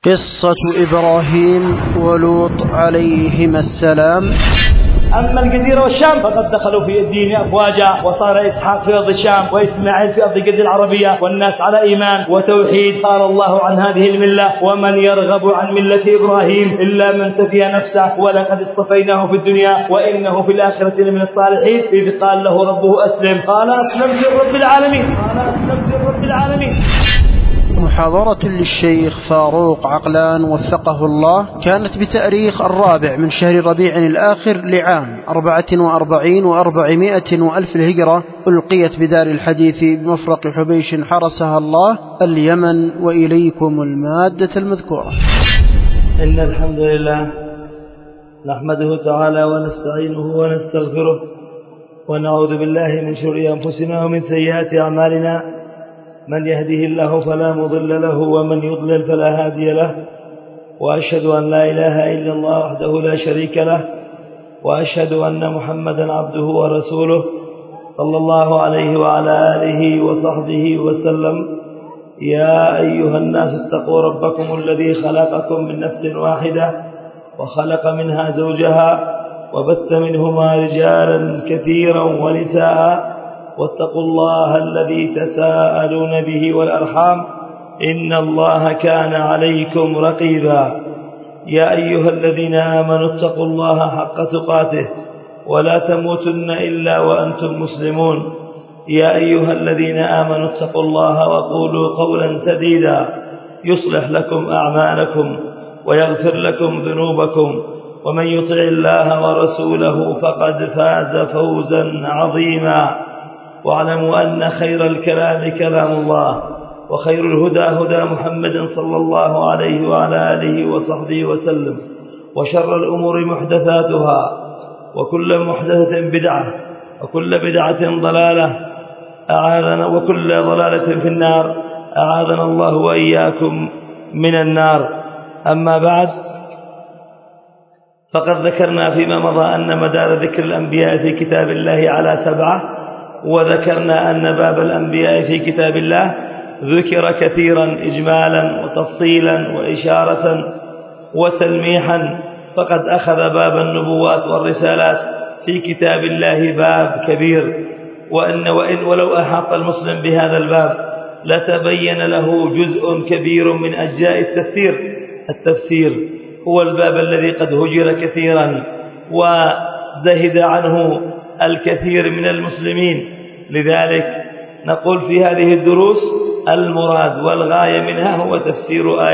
قصة إبراهيم ولوط عليهما السلام. أما الجزيرة والشام فقد دخلوا في الدين أفواجا، وصار إسحاق في أرض الشام وإسماعيل في أرض الجزيرة العربية، والناس على إيمان وتوحيد. قال الله عن هذه الملة: ومن يرغب عن ملة إبراهيم إلا من سفي نفسه ولقد اصطفيناه في الدنيا وإنه في الآخرة لمن الصالحين. إذ قال له ربه أسلم قال أسلمت لرب العالمين. محاضرة للشيخ فاروق عقلان وفقه الله، كانت بتاريخ 4 من شهر ربيع الآخر لعام 44 و400 وألف الهجرة، ألقيت بدار الحديث بمفرق حبيش حرسها الله اليمن، وإليكم المادة المذكورة. إن الحمد لله نحمده تعالى ونستعينه ونستغفره، ونعوذ بالله من شرور أنفسنا ومن سيئات أعمالنا. من يهده الله فلا مضل له ومن يضلل فلا هادي له، وأشهد أن لا إله إلا الله وحده لا شريك له، وأشهد أن محمدا عبده ورسوله صلى الله عليه وعلى آله وصحبه وسلم. يا أيها الناس اتقوا ربكم الذي خلقكم من نفس واحدة وخلق منها زوجها وبث منهما رجالا كثيرا ونساء، واتقوا الله الذي تساءلون به والأرحام إن الله كان عليكم رقيبا. يا أيها الذين آمنوا اتقوا الله حق تقاته ولا تموتن إلا وأنتم مسلمون. يا أيها الذين آمنوا اتقوا الله وقولوا قولا سديدا يصلح لكم أعمالكم ويغفر لكم ذنوبكم، ومن يطع الله ورسوله فقد فاز فوزا عظيما. واعلموا أن خير الكلام كلام الله، وخير الهدى هدى محمد صلى الله عليه وعلى آله وصحبه وسلم، وشر الأمور محدثاتها، وكل محدثة بدعة، وكل بدعة ضلالة أعاذنا، وكل ضلالة في النار أعاذنا الله وإياكم من النار. أما بعد، فقد ذكرنا فيما مضى أن مدار ذكر الأنبياء في كتاب الله على 7، وذكرنا أن باب الأنبياء في كتاب الله ذكر كثيرا إجمالا وتفصيلا وإشارة وتلميحا، فقد أخذ باب النبوات والرسالات في كتاب الله باب كبير، ولو أحاط المسلم بهذا الباب لتبين له جزء كبير من أجزاء التفسير هو الباب الذي قد هجر كثيرا وزهد عنه الكثير من المسلمين. لذلك نقول في هذه الدروس المراد والغاية منها هو تفسير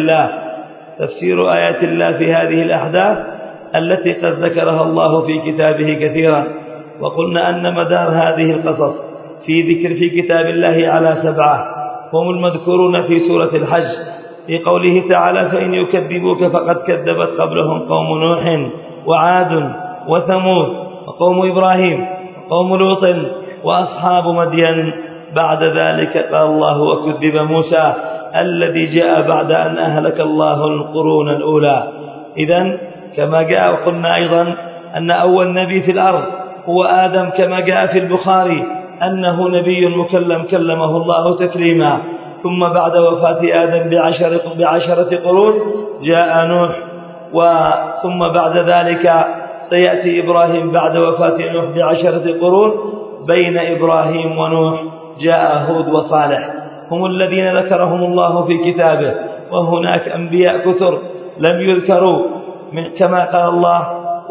آيات الله في هذه الأحداث التي قد ذكرها الله في كتابه كثيرا. وقلنا أن مدار هذه القصص في كتاب الله على 7 هم المذكورون في سورة الحج، في قوله تعالى: فإن يكذبوك فقد كذبت قبلهم قوم نوح وعاد وثمود وقوم إبراهيم وقوم لوط وأصحاب مدين. بعد ذلك قال الله: وكذب موسى الذي جاء بعد أن أهلك الله القرون الأولى. إذن كما جاء، وقلنا أيضا أن أول نبي في الأرض هو آدم، كما جاء في البخاري أنه نبي مكلم كلمه الله تكليما. ثم بعد وفاة آدم ب10 قرون جاء نوح، ثم بعد ذلك سيأتي إبراهيم بعد وفاة نوح ب10 قرون. بين إبراهيم ونوح جاء هود وصالح، هم الذين ذكرهم الله في كتابه. وهناك أنبياء كثر لم يذكروا، كما قال الله: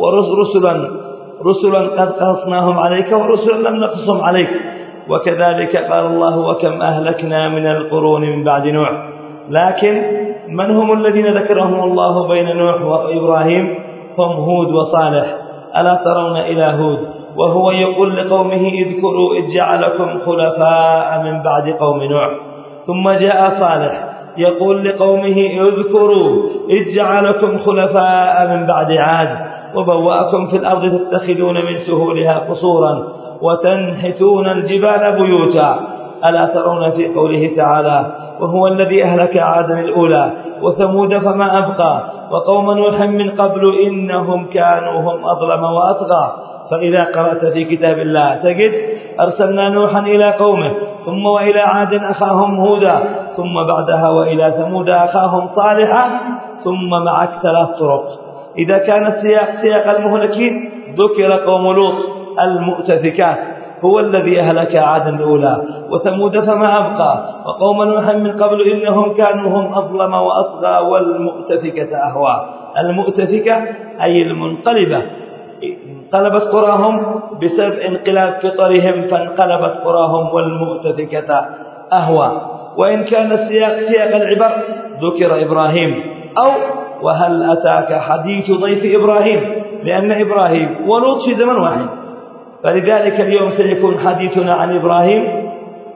رسلا قد قصصناهم عليك ورسلا لم نقصهم عليك. وكذلك قال الله: وكم أهلكنا من القرون من بعد نوح. لكن من هم الذين ذكرهم الله بين نوح وإبراهيم؟ هم هود وصالح. ألا ترون إلى هود وهو يقول لقومه: اذكروا إذ جعلكم خلفاء من بعد قوم نوح. ثم جاء صالح يقول لقومه: اذكروا إذ جعلكم خلفاء من بعد عاد وبوأكم في الأرض تتخذون من سهولها قصورا وتنحتون الجبال بيوتا. ألا ترون في قوله تعالى: وهو الذي أهلك عادا الأولى وثمود فما أبقى وقوم نوح من قبل إنهم كانوا هم أظلم وأطغى. فإذا قرأت في كتاب الله تجد: أرسلنا نوحا إلى قومه ثم وإلى عاد أخاهم هودا، ثم بعدها وإلى ثمود أخاهم صالحا، ثم معك 3 طرق. إذا كان السياق سياق المهلكين ذكر قوم لوط المؤتفكات هو الذي أهلك عادا الأولى، وثمود فما أبقى، وقوم نوح من قبل إنهم كانوا هم أظلم وأطغى، والمؤتفكة أهوى. المؤتفكة أي المنقلبة، انقلبت قراهم بسبب انقلاب فطرهم فانقلبت قراهم، والمؤتفكة أهوى. وإن كان السياق سياق العبر ذكر إبراهيم أو وهل أتاك حديث ضيف إبراهيم، لأن إبراهيم ولوط في زمن واحد، فلذلك اليوم سيكون حديثنا عن إبراهيم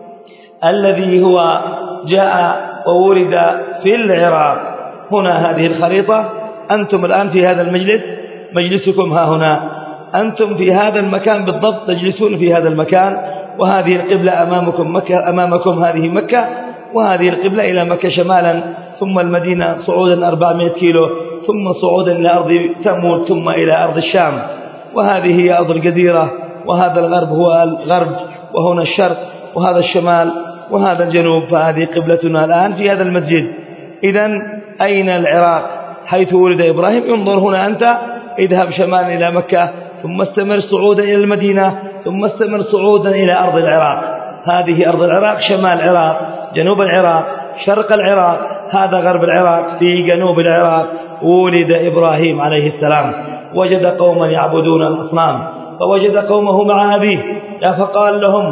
الذي هو جاء وولد في العراق. هنا هذه الخريطة، أنتم الآن في هذا المجلس، مجلسكم ها هنا، أنتم في هذا المكان بالضبط، تجلسون في هذا المكان، وهذه القبلة أمامكم مكة، أمامكم هذه مكة، وهذه القبلة إلى مكة شمالا، ثم المدينة صعودا 400 كيلو، ثم صعودا إلى أرض ثمود، ثم إلى أرض الشام، وهذه هي أرض الجزيرة، وهذا الغرب هو الغرب، وهنا الشرق، وهذا الشمال، وهذا الجنوب. فهذه قبلتنا الآن في هذا المسجد. إذن أين العراق حيث ولد إبراهيم؟ انظر هنا أنت، اذهب شمالا إلى مكة، ثم استمر صعودا إلى المدينة، ثم استمر صعودا إلى أرض العراق. هذه أرض العراق، شمال العراق، جنوب العراق، شرق العراق، هذا غرب العراق. في جنوب العراق ولد إبراهيم عليه السلام، وجد قوما يعبدون الأصنام، فوجد قومه مع أبيه، فقال لهم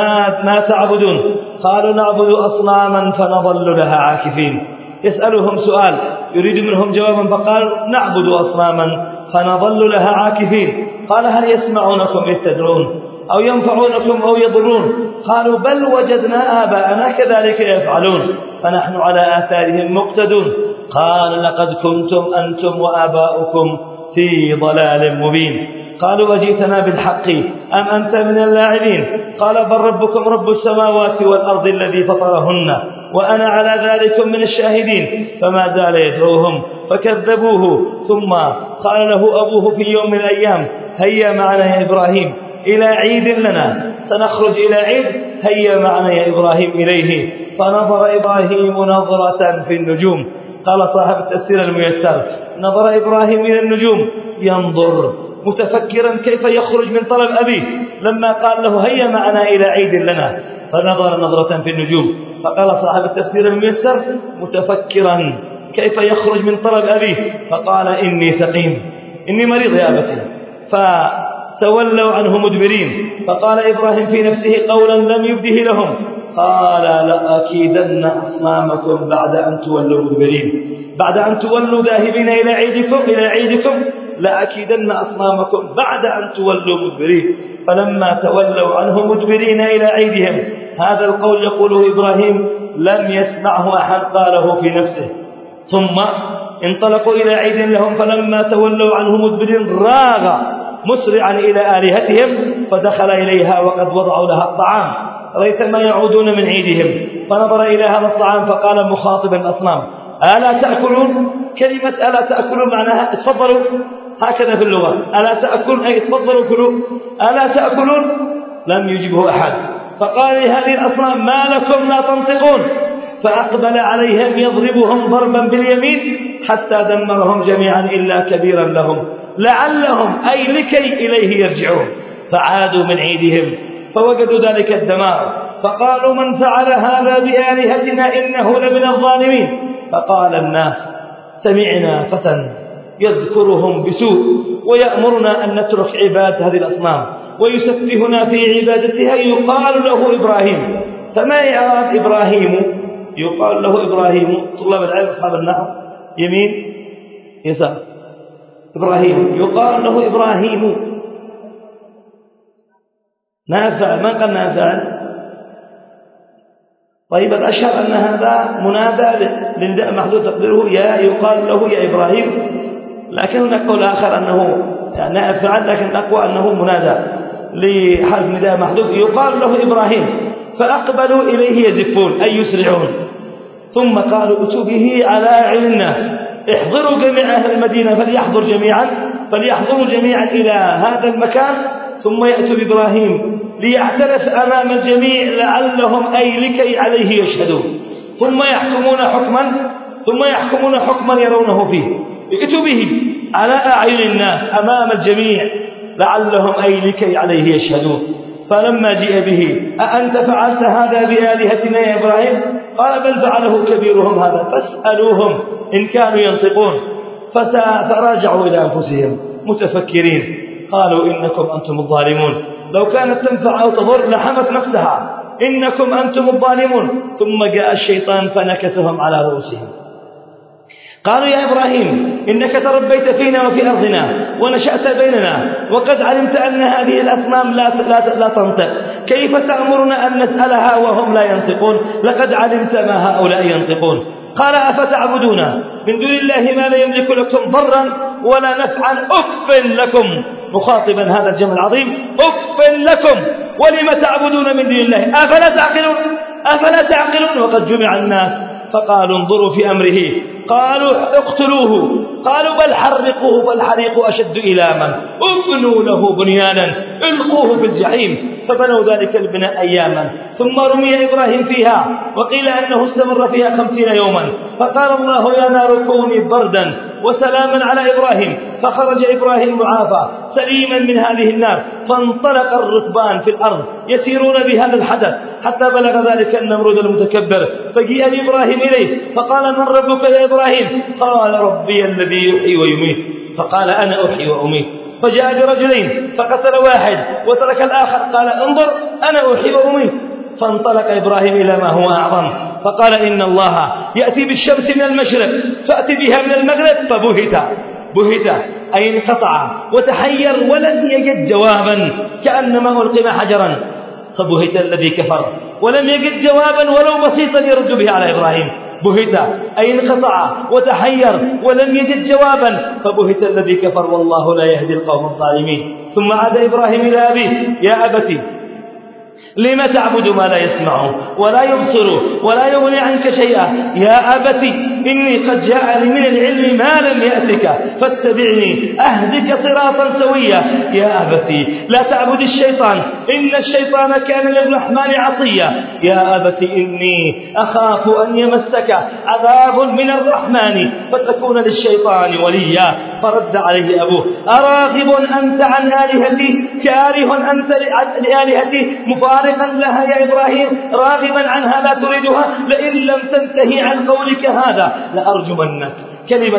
ما تعبدون؟ قالوا نعبد أصناما فنظل لها عاكفين. يسألهم سؤال يريد منهم جوابا، فقال نعبد أصناما فنظل لها عاكفين. قال هل يسمعونكم إذ تدعون أو ينفعونكم أو يضرون؟ قالوا بل وجدنا آباءنا كذلك يفعلون فنحن على آثارهم مقتدون. قال لقد كنتم أنتم وآباؤكم في ضلال مبين. قالوا وجئتنا بالحق أم أنت من اللاعبين؟ قال بل ربكم رب السماوات والأرض الذي فطرهن وأنا على ذلك من الشاهدين. فما زال يدعوهم فكذبوه، ثم قال له أبوه في يوم من الأيام هيا معنا يا إبراهيم إلى عيد لنا، سنخرج إلى عيد، هيا معنا يا إبراهيم إليه. فنظر إبراهيم نظرة في النجوم. قال صاحب التفسير الميسر نظر إبراهيم إلى النجوم ينظر متفكرا كيف يخرج من طلب أبيه، لما قال له هيا معنا إلى عيد لنا، فنظر نظرة في النجوم. فقال صاحب التفسير الميسر متفكرا كيف يخرج من طلب أبيه، فقال إني سقيم، إني مريض يا أبتي. فتولوا عنه مدبرين. فقال إبراهيم في نفسه قولا لم يبده لهم، قال لأكيدن أصنامكم بعد أن تولوا مدبرين، بعد أن تولوا ذاهبين إلى عيدكم لأكيدن أصنامكم بعد أن تولوا مدبرين. فلما تولوا عنه مدبرين إلى عيدهم، هذا القول يقوله إبراهيم لم يسمعه أحد، قاله في نفسه. ثم انطلقوا إلى عيد لهم، فلما تولوا عنه مدبرين راغ مسرعا إلى آلهتهم فدخل إليها وقد وضعوا لها الطعام ريثما يعودون من عيدهم. فنظر إلى هذا الطعام فقال مخاطبا الأصنام ألا تأكلون؟ كلمة ألا تأكلون معناها اتفضلوا، هكذا في اللغة، ألا تأكلون أي اتفضلوا كلوا، ألا تأكلون؟ لم يجبه أحد. فقال لهذه الأصنام ما لكم لا تنطقون؟ فأقبل عليهم يضربهم ضربا باليمين حتى دمرهم جميعا إلا كبيرا لهم لعلهم أي لكي إليه يرجعون. فعادوا من عيدهم فوجدوا ذلك الدمار، فقالوا من فعل هذا بآلهتنا إنه لمن الظالمين. فقال الناس سمعنا فتى يذكرهم بسوء ويأمرنا أن نترك عبادة هذه الأصنام ويسفهنا في عبادتها يقال له إبراهيم. فما يعرف إبراهيم؟ يقال له إبراهيم، طلاب العلم أصحاب النحو يمين يسار، إبراهيم يقال له إبراهيم. نافع من قال نافع؟ طيب الأشهر أن هذا منادى لنداء محذوف تقديره يا، يقال له يا إبراهيم، لكن هناك قول آخر أنه نافع، لكن أقوى أنه منادى لحرف نداء محذوف يقال له إبراهيم. فأقبلوا إليه يزفون أي يسرعون، ثم قالوا اتوا به على أعين الناس، احضروا جميع أهل المدينة فليحضروا جميعا إلى هذا المكان، ثم يأتوا بإبراهيم ليعترف أمام الجميع لعلهم أي لكي عليه يشهدون، ثم يحكمون حكما يرونه فيه، ائتوا به على أعين الناس أمام الجميع لعلهم أي لكي عليه يشهدون. فلما جيء به أأنت فعلت هذا بآلهتنا يا إبراهيم؟ قال بل فعله كبيرهم هذا فاسألوهم إن كانوا ينطقون. فراجعوا إلى أنفسهم متفكرين قالوا إنكم أنتم الظالمون، لو كانت تنفع أو تضر لحمت نفسها، إنكم أنتم الظالمون. ثم جاء الشيطان فنكسهم على رؤوسهم. قالوا يا إبراهيم إنك تربيت فينا وفي أرضنا ونشأت بيننا، وقد علمت أن هذه الأصنام لا تنطق، كيف تأمرنا أن نسألها وهم لا ينطقون؟ لقد علمت ما هؤلاء ينطقون. قال أفتعبدون من دون الله ما لا يملك لكم ضرا ولا نفعا أف لكم، مخاطبا هذا الجمع العظيم، أف لكم ولم تعبدون من دون الله أفلا تعقلون وقد جمع الناس فقالوا انظروا في أمره، قالوا اقتلوه، قالوا بل حرقوه فالحريق أشد إلاما، ابنوا له بنيانا القوه في الجحيم. فبنوا ذلك البناء أياما ثم رمي إبراهيم فيها، وقيل أنه استمر فيها 50 يوما. فقال الله يا نار كوني بردا وسلاما على إبراهيم، فخرج إبراهيم معافى سليما من هذه النار. فانطلق الركبان في الأرض يسيرون بهذا الحدث حتى بلغ ذلك النمرود المتكبر، فجيء بإبراهيم إليه فقال من ربك يا إبراهيم؟ قال ربي الذي يحيي ويميت. فقال أنا أحيي وأميت. فجاء برجلين فقتل واحد وترك الآخر، قال انظر أنا أحيي وأميت. فانطلق إبراهيم إلى ما هو أعظم فقال إن الله يأتي بالشمس من المشرق فأتي بها من المغرب. فبهت أي انقطع وتحير ولم يجد جوابا كأنما ألقم حجرا. فبهت الذي كفر ولم يجد جوابا ولو بسيطا يرد به على إبراهيم. بهت أي انقطع وتحير ولم يجد جوابا. فبهت الذي كفر والله لا يهدي القوم الظالمين. ثم عاد إبراهيم إلى أبيه يا أبت لم تعبد ما لا يسمع ولا يبصر ولا يغني عنك شيئا؟ يا أبت إني قد جاءني من العلم ما لم يأتك فاتبعني أهدك صراطا سويا. يا أبت لا تعبد الشيطان إن الشيطان كان للرحمن عصيا. يا أبت إني أخاف أن يمسك عذاب من الرحمن فتكون للشيطان وليا. فرد عليه أبوه أراغب أنت عن آلهتي كاره أنت لآلهتي مفارقا لها يا إبراهيم راغبا عنها لا تريدها لئن لم تنتهي عن قولك هذا لأرجمنك. كلمة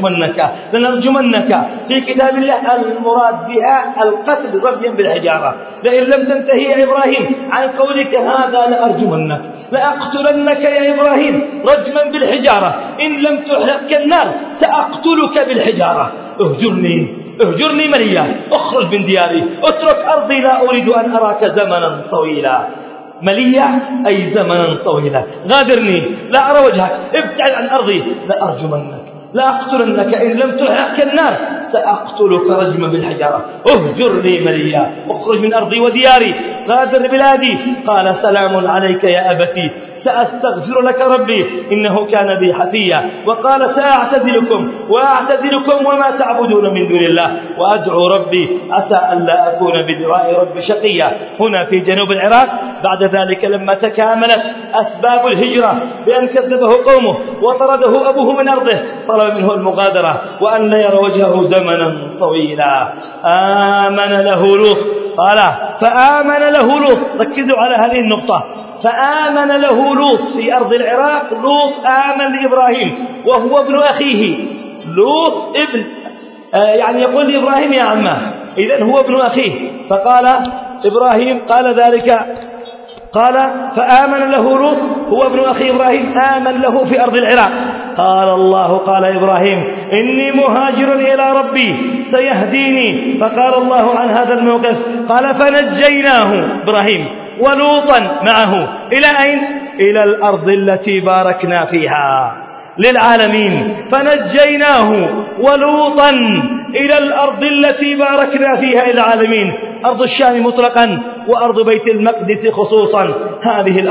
لنرجمنك في كتاب الله المراد بها القتل رميا بالحجارة. لئن لم تنتهي يا إبراهيم عن قولك هذا لأرجمنك لأقتلنك يا إبراهيم رجما بالحجارة إن لم تحرق النار سأقتلك بالحجارة. اهجرني مليا اخرج من دياري اترك أرضي لا أريد أن أراك زمنا طويلا. مليا أي زمنا طويلا. غادرني لا أرى وجهك ابتعد عن أرضي لأرجمنك لأقتلنك إن لم تحرق النار سأقتلك رجما بالحجارة. اهجرني مليا اخرج من أرضي ودياري غادر بلادي. قال سلام عليك يا أبتي سأستغفر لك ربي إنه كان بي حفيا. وقال سأعتزلكم وما تعبدون من دون الله وأدعو ربي عسى أن لا أكون بدعاء ربي شقيا. هنا في جنوب العراق بعد ذلك لما تكاملت أسباب الهجرة بأن كذبه قومه وطرده أبوه من أرضه طلب منه المغادرة وأن لا يرى وجهه زمنا طويلا. آمن له لوط. قال فآمن له لوط. ركزوا على هذه النقطة. فآمن له لوط في أرض العراق. لوط آمن لإبراهيم وهو ابن أخيه. لوط ابن يعني يقول لإبراهيم يا عمه إذن هو ابن أخيه. فقال إبراهيم قال ذلك قال فآمن له لوط هو ابن أخي إبراهيم آمن له في أرض العراق. قال إبراهيم إني مهاجر إلى ربي سيهديني. فقال الله عن هذا الموقف قال فنجيناه إبراهيم ولوطا معه إلى أين؟ إلى الأرض التي باركنا فيها للعالمين. فنجيناه ولوطا إلى الأرض التي باركنا فيها للعالمين. أرض الشام مطلقا وأرض بيت المقدس خصوصا. هذه الأرض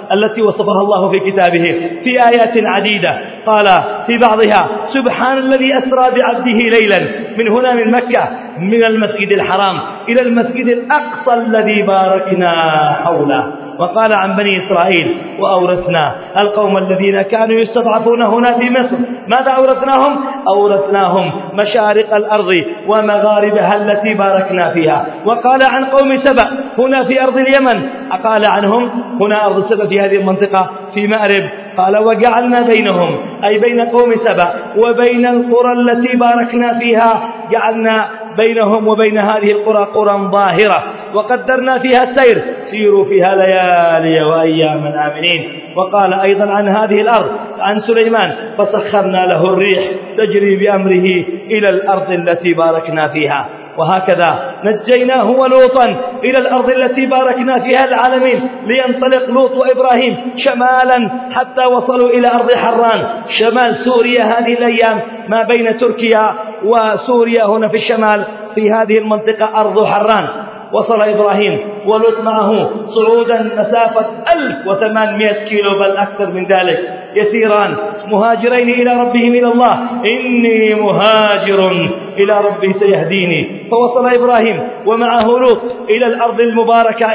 التي وصفها الله في كتابه في آيات عديدة. قال في بعضها: سبحان الذي أسرى بعبده ليلا من هنا من مكة من المسجد الحرام إلى المسجد الأقصى الذي باركنا حوله. وقال عن بني إسرائيل: وأورثنا القوم الذين كانوا يستضعفون هنا في مصر. ماذا أورثناهم؟ أورثناهم مشارق الأرض ومغاربها التي باركنا فيها. وقال عن قوم سبأ هنا في أرض اليمن، قال عنهم هنا أرض سبأ في هذه المنطقة في مأرب، قال: وجعلنا بينهم أي بين قوم سبأ وبين القرى التي باركنا فيها، جعلنا بينهم وبين هذه القرى قرى ظاهرة وقدرنا فيها السير، سيروا فيها ليالي وأياما آمنين. وقال أيضا عن هذه الأرض عن سليمان: فسخرنا له الريح تجري بأمره إلى الأرض التي باركنا فيها. وهكذا نجيناه ولوطا إلى الأرض التي باركنا فيها العالمين، لينطلق لوط وإبراهيم شمالا حتى وصلوا إلى أرض حران شمال سوريا. هذه الأيام ما بين تركيا وسوريا هنا في الشمال في هذه المنطقة أرض حران. وصل إبراهيم ولوط معه صعودا مسافة 1800 كيلو بل أكثر من ذلك، يسيران مهاجرين إلى ربهم إلى الله: إني مهاجر إلى ربي سيهديني. فوصل إبراهيم ومعه لوط إلى الأرض المباركة،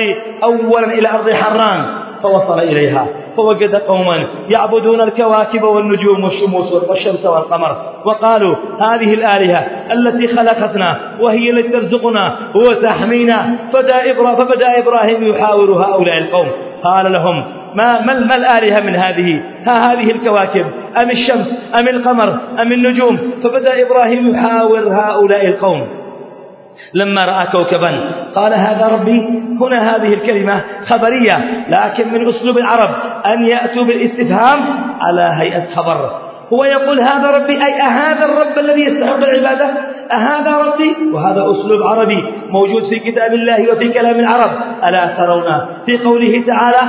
إلى أرض حران، فوصل إليها فوجد قوما يعبدون الكواكب والنجوم والشموس والشمس والقمر، وقالوا: هذه الآلهة التي خلقتنا وهي التي ترزقنا وتحمينا. فبدأ إبراهيم يحاور هؤلاء القوم، قال لهم: ما الآلهة من هذه الكواكب أم الشمس أم القمر أم النجوم؟ فبدأ إبراهيم يحاور هؤلاء القوم. لما رأى كوكبا قال: هذا ربي. هنا هذه الكلمة خبرية، لكن من أسلوب العرب أن يأتوا بالاستفهام على هيئة خبر. هو يقول: هذا ربي، أي أهذا الرب الذي يستحق العبادة؟ أهذا ربي. وهذا أسلوب عربي موجود في كتاب الله وفي كلام العرب. ألا ترون في قوله تعالى: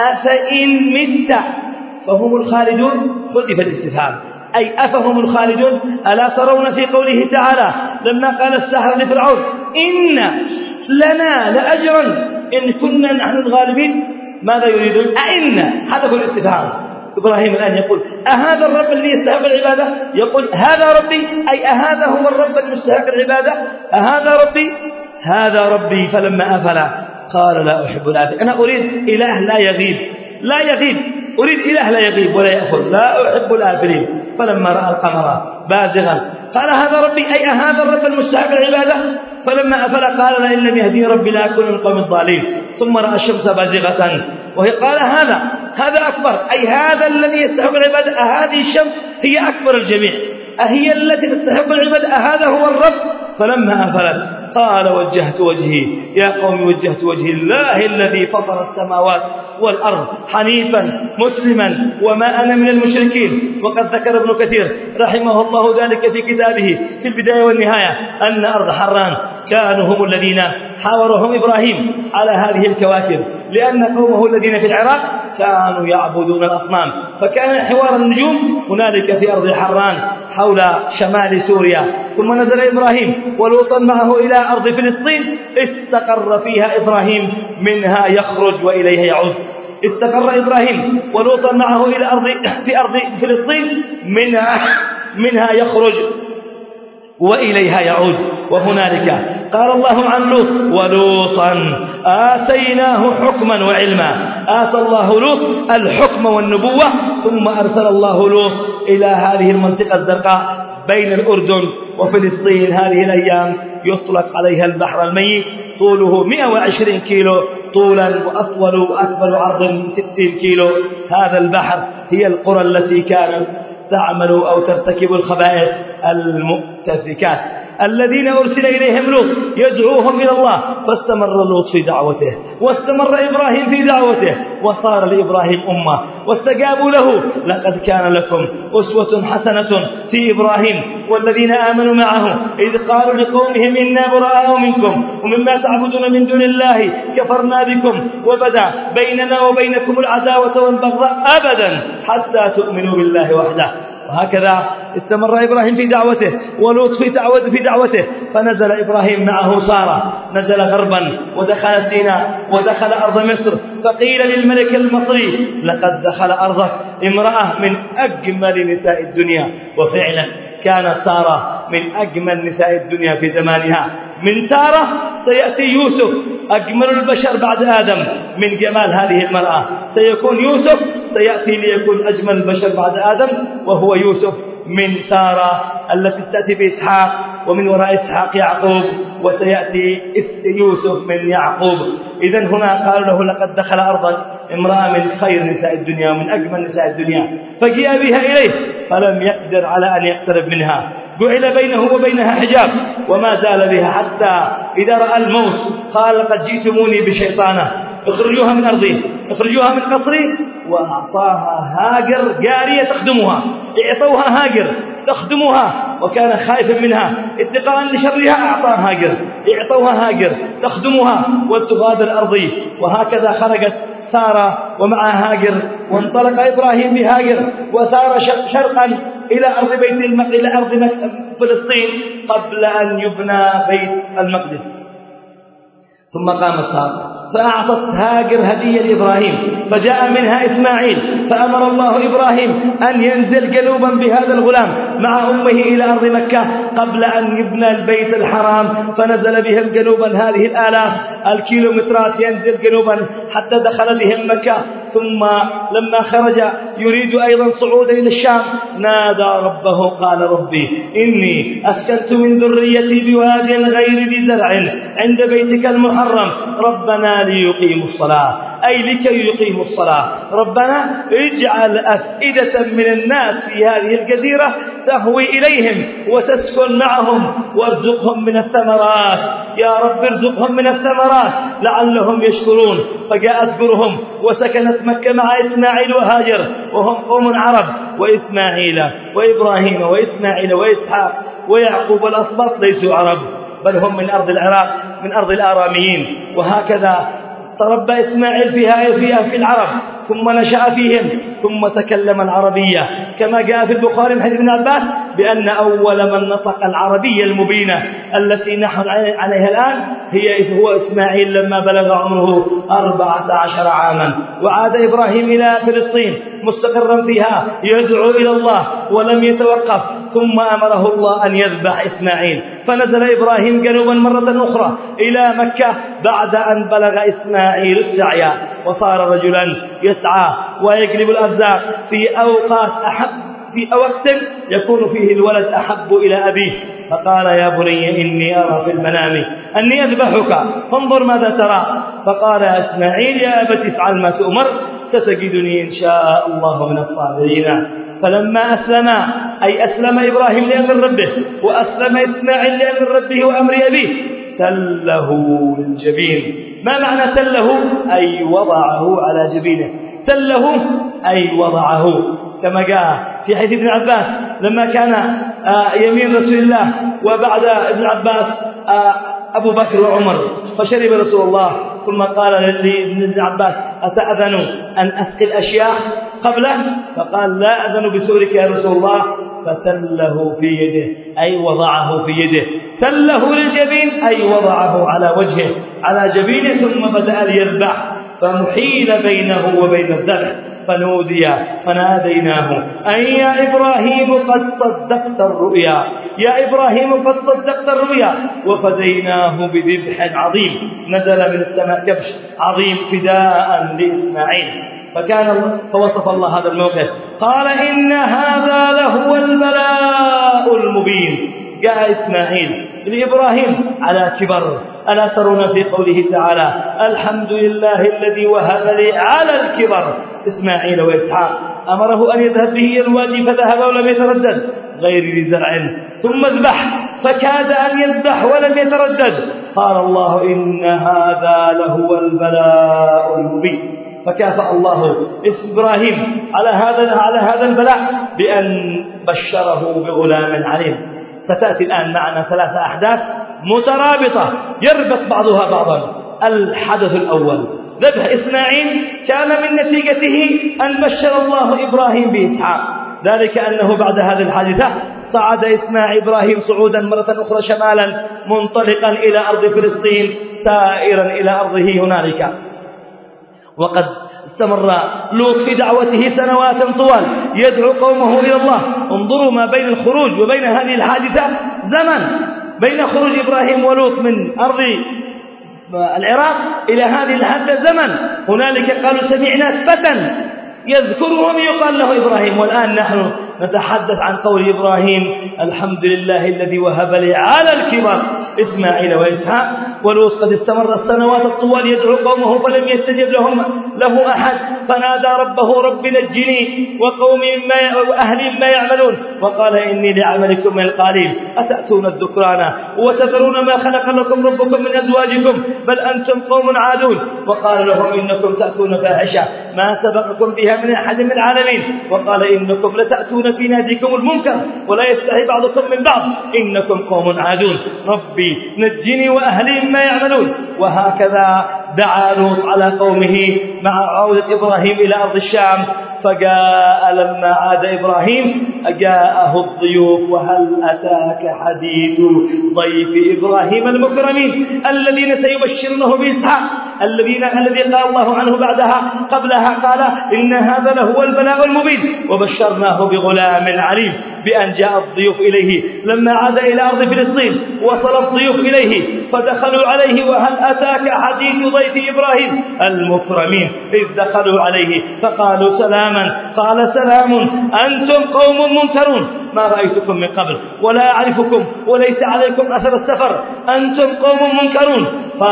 أفإن مت فهم الخالدون، حذف الاستفهام، أي أفهم الخالدون. ألا ترون في قوله تعالى لما قال الساحر لفرعون: إن لنا لأجرا إن كنا نحن الغالبين؟ ماذا يريدون؟ أئن، هذا هو الاستفهام. إبراهيم الآن يقول: أهذا الرب الذي يستحق العبادة؟ يقول: هذا ربي، أي أهذا هو الرب المستحق العبادة؟ أهذا ربي؟ هذا ربي. فلما أفل قال: لا أحب الآفلين. أنا أريد إله لا يغيب، أريد إله لا يغيب ولا يأخذ، لا أحب الآفلين. فلما رأى القمر بازغا قال: هذا ربي، أي هذا الرب المستحق العبادة؟ فلما أفل قال: لئن لم يهدي ربي لأكون من القوم الضالين. ثم رأى الشمس بازغة وهي قال: هذا أكبر، أي هذا الذي يستحق العبادة. هذه الشمس هي أكبر الجميع، أهي التي تستحق العبادة، هذا هو الرب. فلما أفلت قال: وجهت وجهي يا قوم وجهت وجهي لله الذي فطر السماوات والأرض حنيفا مسلما وما أنا من المشركين. وقد ذكر ابن كثير رحمه الله ذلك في كتابه في البداية والنهاية أن أرض حران كانوا هم الذين حاورهم إبراهيم على هذه الكواكب، لأن قومه الذين في العراق كانوا يعبدون الأصنام، فكان حوار النجوم هنالك في أرض حران حول شمال سوريا. ثم نزل إبراهيم ولوطا معه إلى أرض فلسطين، استقر فيها إبراهيم، منها يخرج وإليها يعود. استقر إبراهيم ولوطا معه إلى في أرض فلسطين، منها يخرج وإليها يعود. وهنالك قال الله عن لوط: ولوطا آتيناه حكما وعلما. آتى الله لوط الحكم والنبوة، ثم أرسل الله لوط إلى هذه المنطقة الزرقاء بين الأردن وفلسطين. هذه الأيام يطلق عليها البحر الميت، طوله 120 كيلو طولا وأطول وأكبر عرضا 60 كيلو. هذا البحر هي القرى التي كانت تعمل أو ترتكب الخبائث المؤتفكات الذين أرسل إليهم لوط يدعوهم إلى الله. فاستمر لوط في دعوته، واستمر إبراهيم في دعوته، وصار لإبراهيم أمة واستجابوا له. لقد كان لكم أسوة حسنة في إبراهيم والذين آمنوا معه إذ قالوا لقومهم: إنا براء منكم ومما تعبدون من دون الله كفرنا بكم وبدا بيننا وبينكم العداوة والبغضاء أبدا حتى تؤمنوا بالله وحده. وهكذا استمر إبراهيم في دعوته ولوط في دعوته. فنزل إبراهيم معه سارة، نزل غربا ودخل سيناء ودخل أرض مصر. فقيل للملك المصري: لقد دخل أرضك امرأة من أجمل نساء الدنيا. وفعلا كانت سارة من أجمل نساء الدنيا في زمانها. من سارة سيأتي يوسف أجمل البشر بعد آدم. من جمال هذه المرأة سيكون يوسف، سيأتي ليكون أجمل البشر بعد آدم وهو يوسف. من سارة التي ستأتي بإسحاق، ومن وراء إسحاق يعقوب، وسيأتي يوسف من يعقوب. إذن هنا قالوا له: لقد دخل أرضك امرأة من خير نساء الدنيا ومن أجمل نساء الدنيا. فجاء بها إليه فلم يقدر على أن يقترب منها، جعل بينه وبينها حجاب، وما زال بها حتى إذا رأى الموت قال: لقد جئتموني بشيطانة، اخرجوها من أرضي، اخرجوها من قصري. وأعطاها هاجر جارية تخدمها، اعطوها هاجر تخدمها، وكان خائفا منها اتقاء لشرها. أعطاها هاجر، اعطوها هاجر تخدمها ولتغادر أرضي. وهكذا خرجت سارة ومعها هاجر، وانطلق إبراهيم بهاجر وسار شرقا إلى أرض إلى أرض فلسطين قبل أن يبنى بيت المقدس. ثم قامت سارة فأعطت هاجر هدية لإبراهيم، فجاء منها إسماعيل. فأمر الله إبراهيم أن ينزل جنوبا بهذا الغلام مع أمه إلى أرض مكة قبل أن يبنى البيت الحرام. فنزل بهم جنوبا هذه الآلاف الكيلومترات، ينزل جنوبا حتى دخل بهم مكة. ثم لما خرج يريد أيضا صعودا إلى الشام نادى ربه قال: ربي إني أسكنت من ذريتي بواد غير ذي زرع عند بيتك المحرم ربنا ليقيموا الصلاة، أي لكي يقيموا الصلاة. ربنا اجعل أفئدة من الناس في هذه الجزيرة تهوي إليهم وتسكن معهم وارزقهم من الثمرات، يا رب ارزقهم من الثمرات لعلهم يشكرون. فجاءت برهم وسكنت مكة مع إسماعيل وهاجر، وهم قوم عرب. وإسماعيل وإبراهيم وإسماعيل وإسحاق ويعقوب الأسباط ليسوا عرب، بل هم من أرض العراق، من أرض الآراميين. وهكذا تربى إسماعيل في العرب، ثم نشأ فيهم، ثم تكلم العربية، كما جاء في البخاري من حديث ابن عباس بأن أول من نطق العربية المبينة التي نحن عليها الآن هو إسماعيل لما بلغ عمره 14 عاما. وعاد إبراهيم إلى فلسطين مستقرا فيها يدعو إلى الله ولم يتوقف. ثم أمره الله أن يذبح إسماعيل، فنزل إبراهيم جنوبا مرة أخرى إلى مكة بعد أن بلغ إسماعيل السعي، وصار رجلا يسعى ويجلب الأرزاق في وقت يكون فيه الولد أحب إلى أبيه. فقال: يا بني إني أرى في المنام أني أذبحك فانظر ماذا ترى. فقال إسماعيل: يا أبت افعل ما تؤمر ستجدني إن شاء الله من الصابرين. فلما أسلم، أي أسلم إبراهيم لأمر ربه، وأسلم إسماعيل لأمر ربه وأمر أبيه، تله للجبين. ما معنى تله؟ أي وضعه على جبينه. تله أي وضعه، كما جاء في حديث ابن عباس لما كان يمين رسول الله وبعد ابن عباس أبو بكر وعمر، فشرب رسول الله ثم قال لابن عباس: أتأذن أن أسقي الأشياخ قبله؟ فقال: لا أذن بسؤلك يا رسول الله. فتله في يده أي وضعه في يده. تله للجبين أي وضعه على وجهه على جبينه، ثم بدأ ليذبح، فمحيل بينه وبين الذبح. فنودي فناديناه أن يا إبراهيم قد صدقت الرؤيا، يا إبراهيم قد صدقت الرؤيا. وفديناه بذبح عظيم، نزل من السماء كبش عظيم فداء لإسماعيل. فوصف الله هذا الموقف قال: إن هذا لهو البلاء المبين. جاء إسماعيل لإبراهيم على كبر. ألا ترون في قوله تعالى: الحمد لله الذي وهب لي على الكبر إسماعيل وإسحاق. أمره أن يذهب به إلى الوادي فذهب ولم يتردد غير ذي زرع، ثم اذبح، فكاد أن يذبح ولم يتردد. قال الله: إن هذا لهو البلاء المبين. فكافأ الله إبراهيم على هذا البلاء بأن بشره بغلام عليم. ستأتي الآن معنا 3 أحداث مترابطة يربط بعضها بعضا. الحدث الأول ذبح إسماعيل كان من نتيجته أن بشر الله إبراهيم بإسحاق، ذلك أنه بعد هذه الحادثة صعد إبراهيم صعودا مرة أخرى شمالا منطلقا إلى أرض فلسطين سائرا إلى أرضه هنالك. وقد استمر لوط في دعوته سنوات طوال يدعو قومه إلى الله. انظروا ما بين الخروج وبين هذه الحادثة زمن، بين خروج إبراهيم ولوط من أرض العراق إلى هذه الحادثة زمن. هنالك قالوا سمعنا فتى يذكرهم يقال له إبراهيم، والآن نحن نتحدث عن قول إبراهيم الحمد لله الذي وهب لي على الكبر إسماعيل وإسحاق. ولوط قد استمر السنوات الطوال يدعو قومه فلم يستجب له أحد، فنادى ربه رب نجني وقومي وأهلي مما يعملون، وقال إني لعملكم من القليل أتأتون الذكران وتذرون ما خلق لكم ربكم من أزواجكم بل أنتم قوم عادون. وقال لهم إنكم تأتون فاحشة ما سبقكم بها من أحد من العالمين، وقال إنكم لتأتون في ناديكم المنكر ولا يستحي بعضكم من بعض إنكم قوم عادون ربي نجني وأهلي مما يعملون. وهكذا دعا لوط على قومه مع عودة إبراهيم إلى أرض الشام. فجاء لما عاد إبراهيم جاءه الضيوف. وهل أتاك حديث ضيف إبراهيم المكرمين الذين سيبشرونه بإسحاق، الذي قال الله عنه قبلها قال إن هذا لهو البلاء المبين وبشرناه بغلام عليم، بأن جاء الضيوف إليه لما عاد إلى أرض فلسطين. وصل الضيوف إليه فدخلوا عليه. وهل أتاك حديث ضيف إبراهيم المكرمين إذ دخلوا عليه فقالوا سلاما قال سلام أنتم قوم منكرون ما رأيتكم من قبل ولا أعرفكم وليس عليكم أثر السفر أنتم قوم منكرون.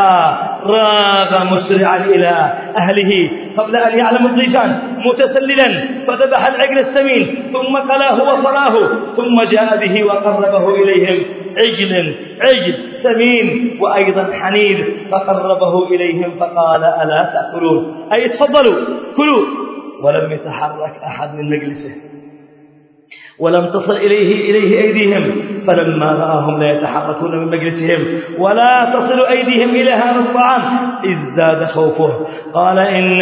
فراغ مسرعا إلى أهله قبل أن يعلم الضيفان متسللا فذبح العجل السمين ثم قلاه وصلاه ثم جاء به وقربه إليهم عجل سمين وأيضا حنيذ فقربه إليهم فقال ألا تأكلون أي تفضلوا كلوا. ولم يتحرك أحد من مجلسه ولم تصل إليه أيديهم، فلما رآهم لا يتحركون من مجلسهم ولا تصل أيديهم إلى هذا الطعام ازداد خوفه. قال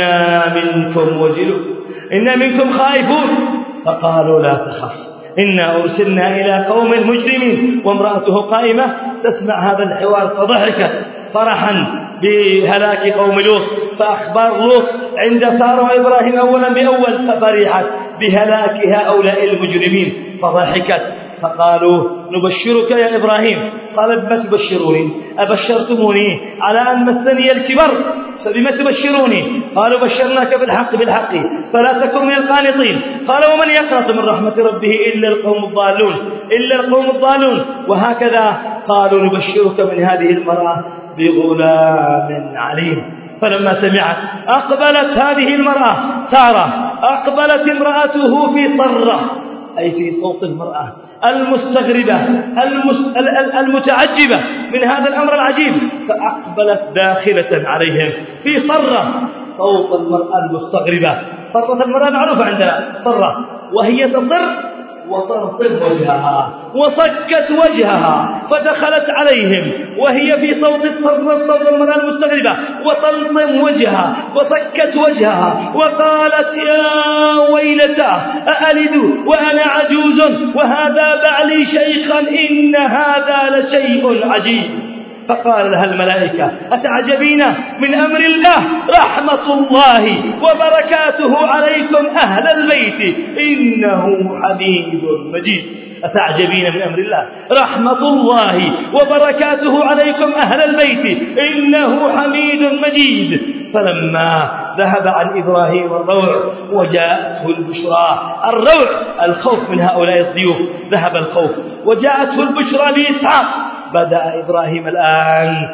إنا منكم خائفون. فقالوا لا تخف إنا أرسلنا إلى قوم مجرمين. وامرأته قائمة تسمع هذا الحوار فضحكت فرحا بهلاك قوم لوط. فأخبار لوط عند سارة وإبراهيم أولا بأول ففرحت بهلاك هؤلاء المجرمين فضحكت. فقالوا نبشرك يا إبراهيم. قال بما تبشروني أبشرتموني على أن مسني الكبر فبما تبشروني؟ قالوا بشرناك بالحق فلا تكن من القانطين. قال ومن يقنط من رحمة ربه إلا القوم الضالون. وهكذا قالوا نبشرك من هذه المرأة بغلام عليم. فلما سمعت أقبلت هذه المرأة سارة أقبلت امرأته في صرة أي في صوت المرأة المستغربة المتعجبة من هذا الأمر العجيب. فأقبلت داخلة عليهم في صرة صوت المرأة المستغربة. صرة المرأة معروفة عندنا صرة وهي تصر وترطب وجهها وصكت وجهها فدخلت عليهم وهي في صوت المرأة المستغربة وتلطم وجهها وصكت وجهها وقالت يا ويلتاه أألد وأنا عجوز وهذا بعلي شيخا إن هذا لشيء عجيب. فقال لها الملائكة أتعجبين من أمر الله رحمة الله وبركاته عليكم أهل البيت إنه حميد مجيد. أتعجبين من أمر الله رحمة الله وبركاته عليكم أهل البيت إنه حميد مجيد. فلما ذهب عن إبراهيم الروع وجاءته البشرى الروع الخوف من هؤلاء الضيوف ذهب الخوف وجاءته البشرى بإسحاق. بدأ إبراهيم الآن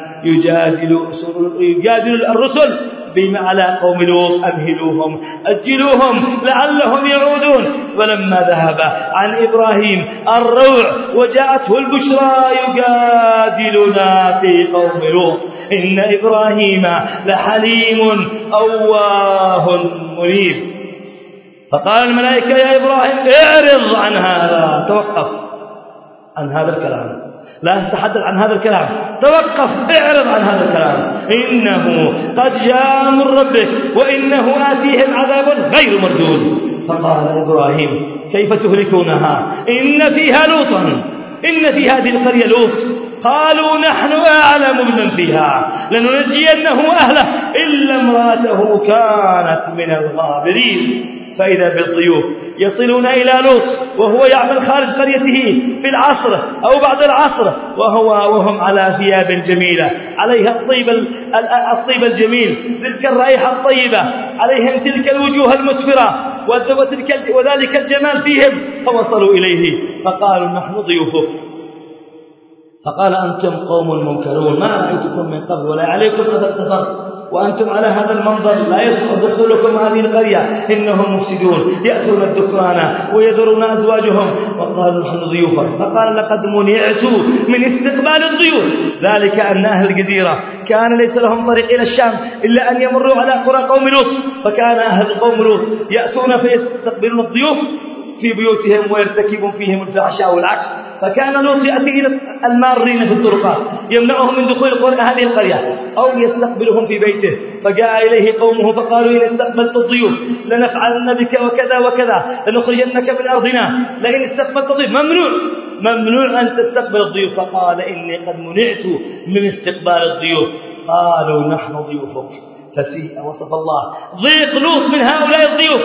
يجادل الرسل بما على قوم لوط أمهلوهم أجلوهم لعلهم يعودون. ولما ذهب عن إبراهيم الروع وجاءته البشرى يجادلنا في قوم لوط إن إبراهيم لحليم أواه منيب. فقال الملائكة يا إبراهيم اعرض عن هذا توقف عن هذا الكلام لا تتحدث عن هذا الكلام توقف اعرض عن هذا الكلام إنه قد جاء من ربك وإنه آتيهم عذاب غير مردود. فقال إبراهيم كيف تهلكونها إن فيها لوطا إن في هذه القرية لوط قالوا نحن أعلم بمن فيها لننجينه أهله إلا امرأته كانت من الغابرين فإذا بالضيوف يصلون إلى لوط وهو يعمل خارج قريته في العصر أو بعد العصر وهم على ثياب جميلة عليها الطيب الجميل تلك الرائحة الطيبة عليهم تلك الوجوه المسفرة وذلك الجمال فيهم فوصلوا إليه فقالوا نحن ضيوفك فقال أنتم قوم منكرون ما رأيتكم من قبل ولا عليكم أثر سفر وأنتم على هذا المنظر لا يصلح دخولكم هذه القرية إنهم مفسدون يأتون الذكران ويذرون أزواجهم وقالوا نحن ضيوفا فقال لقد منعت من استقبال الضيوف ذلك أن أهل الجزيرة كان ليس لهم طريق إلى الشام إلا أن يمروا على قرى قوم لوط فكان أهل قوم لوط يأتون فيستقبلون الضيوف في بيوتهم ويرتكبون فيهم الفحشاء والعكس فكان لوط يأتي إلى المارين في الطرقات يمنعهم من دخول هذه القرية أو يستقبلهم في بيته فجاء إليه قومه فقالوا إن استقبلت الضيوف لنفعلن بك وكذا وكذا لنخرجنك من أرضنا لئن استقبلت الضيوف ممنوع أن تستقبل الضيوف فقال إني قد منعت من استقبال الضيوف قالوا نحن ضيوفك وصف الله ضيق لوط من هؤلاء الضيوف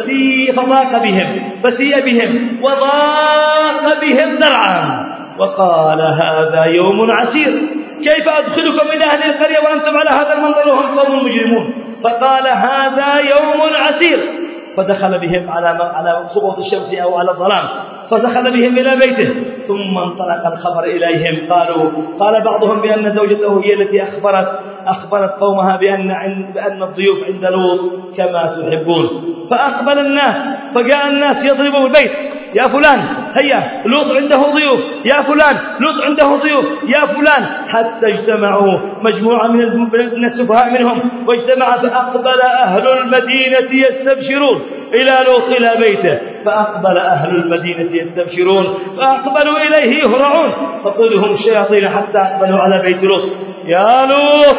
فسيء بهم وضاق بهم ذرعا وقال هذا يوم عسير كيف أدخلكم إلى أهل القرية وأنتم على هذا المنظر وهم قوم مجرمون فقال هذا يوم عسير فدخل بهم على سقوط الشمس أو على الظلام فدخل بهم إلى بيته ثم انطلق الخبر إليهم قال بعضهم بأن زوجته هي التي أخبرت قومها بأن الضيوف عند لوط كما تحبون فأقبل الناس فجاء الناس يضربوا البيت يا فلان هيا لوط عنده ضيوف يا فلان لوط عنده ضيوف يا فلان حتى اجتمعوا مجموعة من السفهاء منهم واجتمع فأقبل أهل المدينة يستبشرون إلى لوط إلى بيته فأقبل أهل المدينة يستبشرون فأقبلوا إليه يهرعون فقودهم الشياطين حتى أقبلوا على بيت لوط يا لوط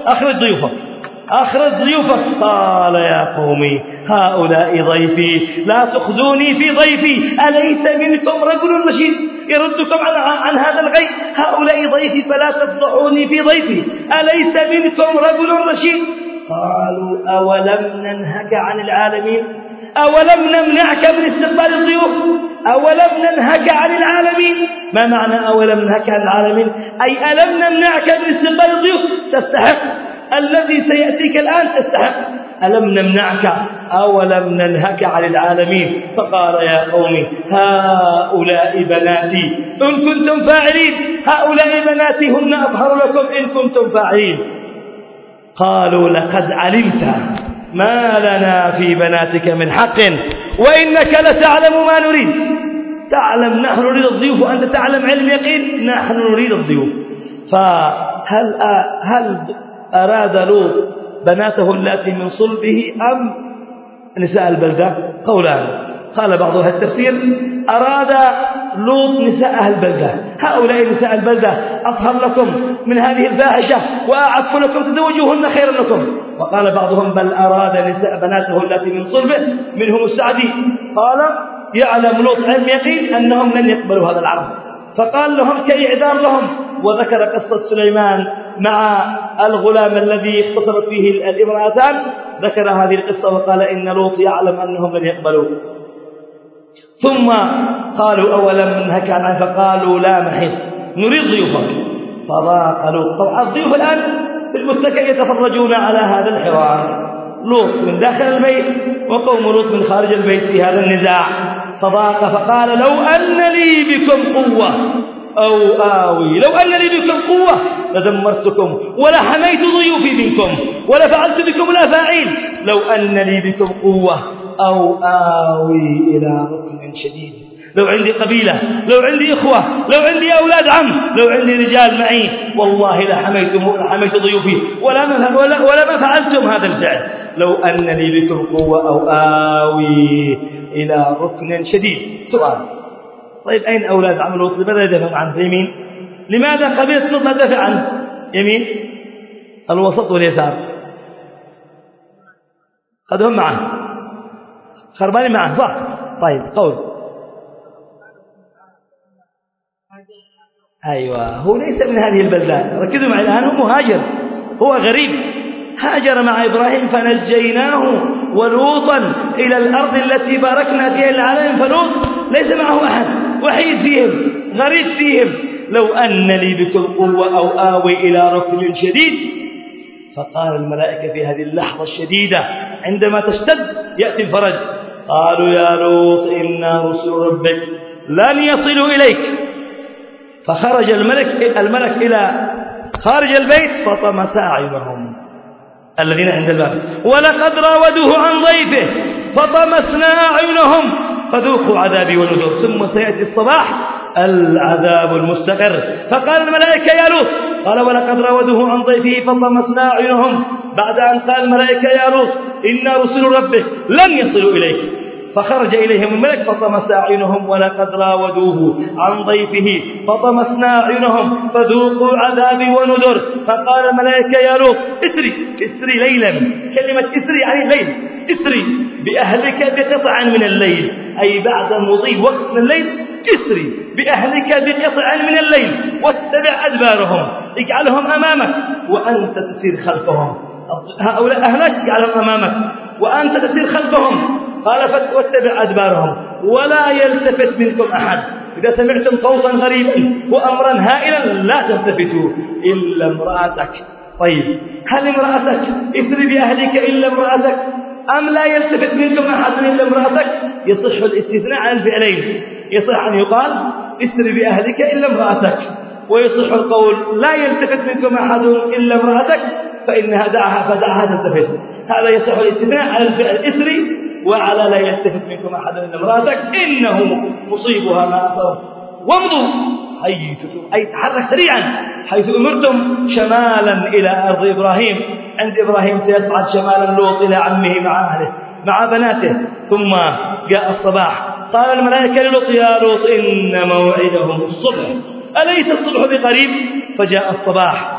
أخرج ضيوفك قال يا قومي هؤلاء ضيفي لا تخذوني في ضيفي أليس منكم رجل رشيد يردكم عن هذا الغي هؤلاء ضيفي فلا تفضحوني في ضيفي أليس منكم رجل رشيد قالوا أولم ننهك عن العالمين أولم نمنعك من استقبال الضيوف أولم ننهك عن العالمين ما معنى أولم ننهك عن العالمين أي ألم نمنعك من استقبال الضيوف تستحق الذي سيأتيك الآن تستحق ألم نمنعك أولم ننهك عن العالمين فقال يا قوم هؤلاء بناتي إن كنتم فاعلين هؤلاء بناتي هن أطهر لكم إن كنتم فاعلين قالوا لقد علمت ما لنا في بناتك من حق وإنك لتعلم ما نريد تعلم نحن نريد الضيوف وأنت تعلم علم يقين نحن نريد الضيوف فهل أراد لوط بناته التي من صلبه أم نساء البلدة قولان قال بعض أهل التفسير أراد لوط نساء أهل البلدة هؤلاء نساء البلدة أطهر لكم من هذه الفاحشة وأعف لكم تزوجوهن خيرا لكم وقال بعضهم بل أراد نساء بناته التي من صلبه منهم السعدي قال يعلم لوط علم يقين أنهم لن يقبلوا هذا العرض فقال لهم كإعذار لهم وذكر قصة سليمان مع الغلام الذي اختصرت فيه الامرأتان ذكر هذه القصة وقال إن لوط يعلم أنهم لن يقبلوا ثم قالوا أولم ننهك عنه فقالوا لا محس نريد ضيوفك فضاق لوط طبعا الضيوف الآن في المتكئ يتفرجون على هذا الحوار لوط من داخل البيت وقوم لوط من خارج البيت في هذا النزاع فضاق فقال لو أن لي بكم قوة أو آوي لو أن لي بكم قوة لدمرتكم ولا حميت ضيوفي منكم ولا فعلت بكم الأفاعيل لو أن لي بكم قوة أو آوي إلى ركن شديد لو عندي قبيلة لو عندي إخوة لو عندي أولاد عم لو عندي رجال معي والله لحميت ضيوفي ولا ما فعلتم هذا الفعل لو أن لي بكم قوة أو آوي إلى ركن شديد سؤال طيب أين أولاد عم لوط لماذا يدافع عن يمين لماذا قبيلة لوط لا تدافع عن يمين الوسط واليسار قد هم معه خربانين معه صح طيب قول أيوة، هو ليس من هذه البلدان. ركزوا معي الآن، هو مهاجر، هو غريب، هاجر مع إبراهيم فنجيناه ولوطا إلى الأرض التي باركنا فيها للعالمين. فلوط ليس معه أحد، وحيد فيهم، غريب فيهم. لو أن لي بكم قوة أو آوي إلى ركن شديد. فقال الملائكة في هذه اللحظة الشديدة عندما تشتد يأتي الفرج، قالوا يا لوط إنا رسل ربك لن يصلوا إليك. فخرج الملك إلى خارج البيت فطمس أعينهم الذين عند الباب، ولقد راودوه عن ضيفه فطمسنا أعينهم فذوقوا عذابي ونذر. ثم سيأتي الصباح العذاب المستقر. فقال الملائكة يا لوط، قال ولقد راودوه عن ضيفه فطمسنا أعينهم. بعد أن قال الملائكة يا لوط إنا رسل ربك لن يصلوا إليك، فخرج إليهم الملك فطمس أعينهم ولقد راودوه عن ضيفه فطمسنا أعينهم فذوقوا عذابي ونذر. فقال الملائكة يا لوط اسري ليلا. كلمة اسري يعني الليل. اسري بأهلك بقطع من الليل، أي بعد مضي وقت من الليل. اسري بأهلك بقطع من الليل واتبع أدبارهم، اجعلهم أمامك وأنت تسير خلفهم. هؤلاء أهلك اجعلهم أمامك وأنت تسير خلفهم. قال واتبع أدبارهم ولا يلتفت منكم أحد. إذا سمعتم صوتا غريبا وأمرا هائلا لا تلتفتوا إلا امرأتك. طيب، هل امرأتك اسري بأهلك إلا امرأتك، أم لا يلتفت منكم أحد إلا امرأتك؟ يصح الاستثناء عن الفعلين. يصح أن يقال اسري بأهلك إلا امرأتك، ويصح القول لا يلتفت منكم أحد إلا امرأتك فإنها دعها فدعها تلتفت. هذا يصح الاستثناء على الفعل اسري وعلى لا يلتفت منكم أحد إلا امرأتك إنه مصيبها ما أصاب. وامضوا أي تحرك سريعا حيث أمرتم شمالا إلى أرض إبراهيم. عند إبراهيم سيصعد شمالا لوط إلى عمه مع أهله مع بناته. ثم جاء الصباح، قال الملائكة للوط يا لوط إن موعدهم الصبح أليس الصبح بقريب؟ فجاء الصباح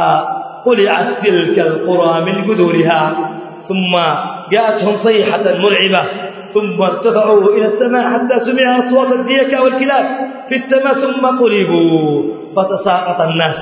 فقلعت تلك القرى من جذورها، ثم جاءتهم صيحة مرعبة، ثم ارتفعوا إلى السماء حتى سمع أصوات الديكة والكلاب في السماء، ثم قلبوا فتساقط الناس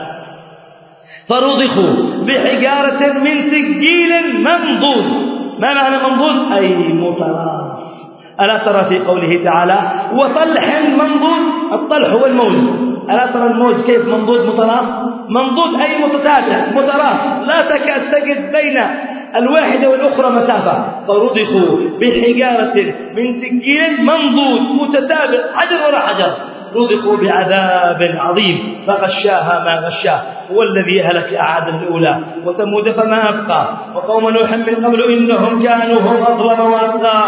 فرضخوا بحجارة من سجيل منضود. ما معنى منضود؟ أي متراص. ألا ترى في قوله تعالى وطلح منضود؟ الطلح هو الموز. ألا ترى الموز كيف منضود متراص؟ منضود أي متتابع متراص، لا تكاد تجد بين الواحدة والأخرى مسافة. فرضخوا بحجارة من سجيل منضود متتابع حجر وراء حجر. رضخوا بعذاب عظيم فغشاها ما غشاه. هو الذي أهلك عادا الأولى وثمود فما أبقى وقوم نوح من قبل إنهم كانوا هم أظلم وأطغى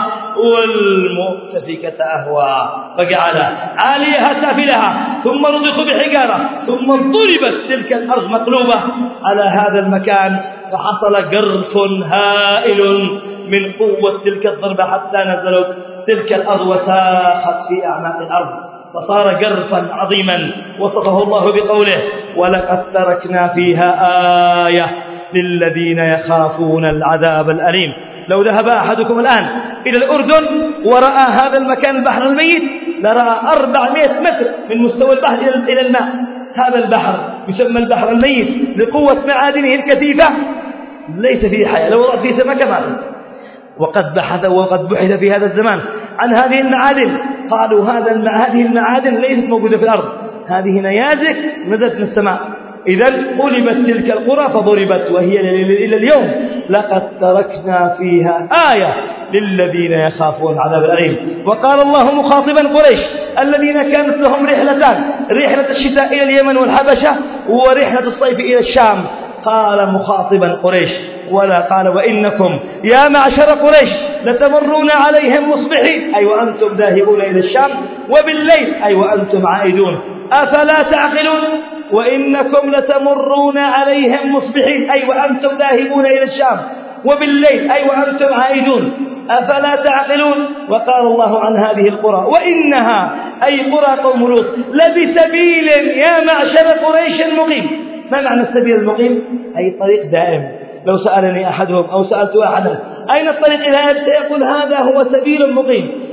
والمؤتفكة أهوى فجعل عاليها سافلها ثم رضخوا بحجارة ثم ضربت تلك الأرض مقلوبة على هذا المكان فحصل جرف هائل من قوة تلك الضربة حتى نزلت تلك الأرض وساخت في أعماق الأرض فصار جرفا عظيما. وصفه الله بقوله ولقد تركنا فيها آية للذين يخافون العذاب الأليم. لو ذهب أحدكم الآن إلى الأردن ورأى هذا المكان البحر الميت لرأى 400 متر من مستوى البحر إلى الماء. هذا البحر يسمى البحر الميت لقوة معادنه الكثيفة، ليس فيه حياة، لو وضعت فيه سمكة ماتت. وقد بحث في هذا الزمان عن هذه المعادن، قالوا هذه المعادن ليست موجودة في الأرض، هذه نيازك نزلت من السماء. إذن قلبت تلك القرى فضربت وهي إلى اليوم. لقد تركنا فيها آية للذين يخافون العذاب الأليم. وقال الله مخاطبا قريش الذين كانت لهم رحلتان، رحلة الشتاء إلى اليمن والحبشة ورحلة الصيف إلى الشام. قال مخاطبا قريش ولا قال وإنكم يا معشر قريش لتمرون عليهم مصبحين أي وأنتم ذاهبون إلى الشام وبالليل أي وأنتم عائدون أفلا تعقلون. وإنكم لتمرون عليهم مصبحين أي وأنتم ذاهبون إلى الشام وبالليل أي وأنتم عائدون أفلا تعقلون. وقال الله عن هذه القرى وإنها أي قرى قوم لوط لبسبيل يا معشر قريش مقيم. ما معنى السبيل المقيم؟ أي طريق دائم. لو سألني أحدهم أو سألت أحدا أين الطريق إلى أبت يقول هذا هو سبيل مقيم،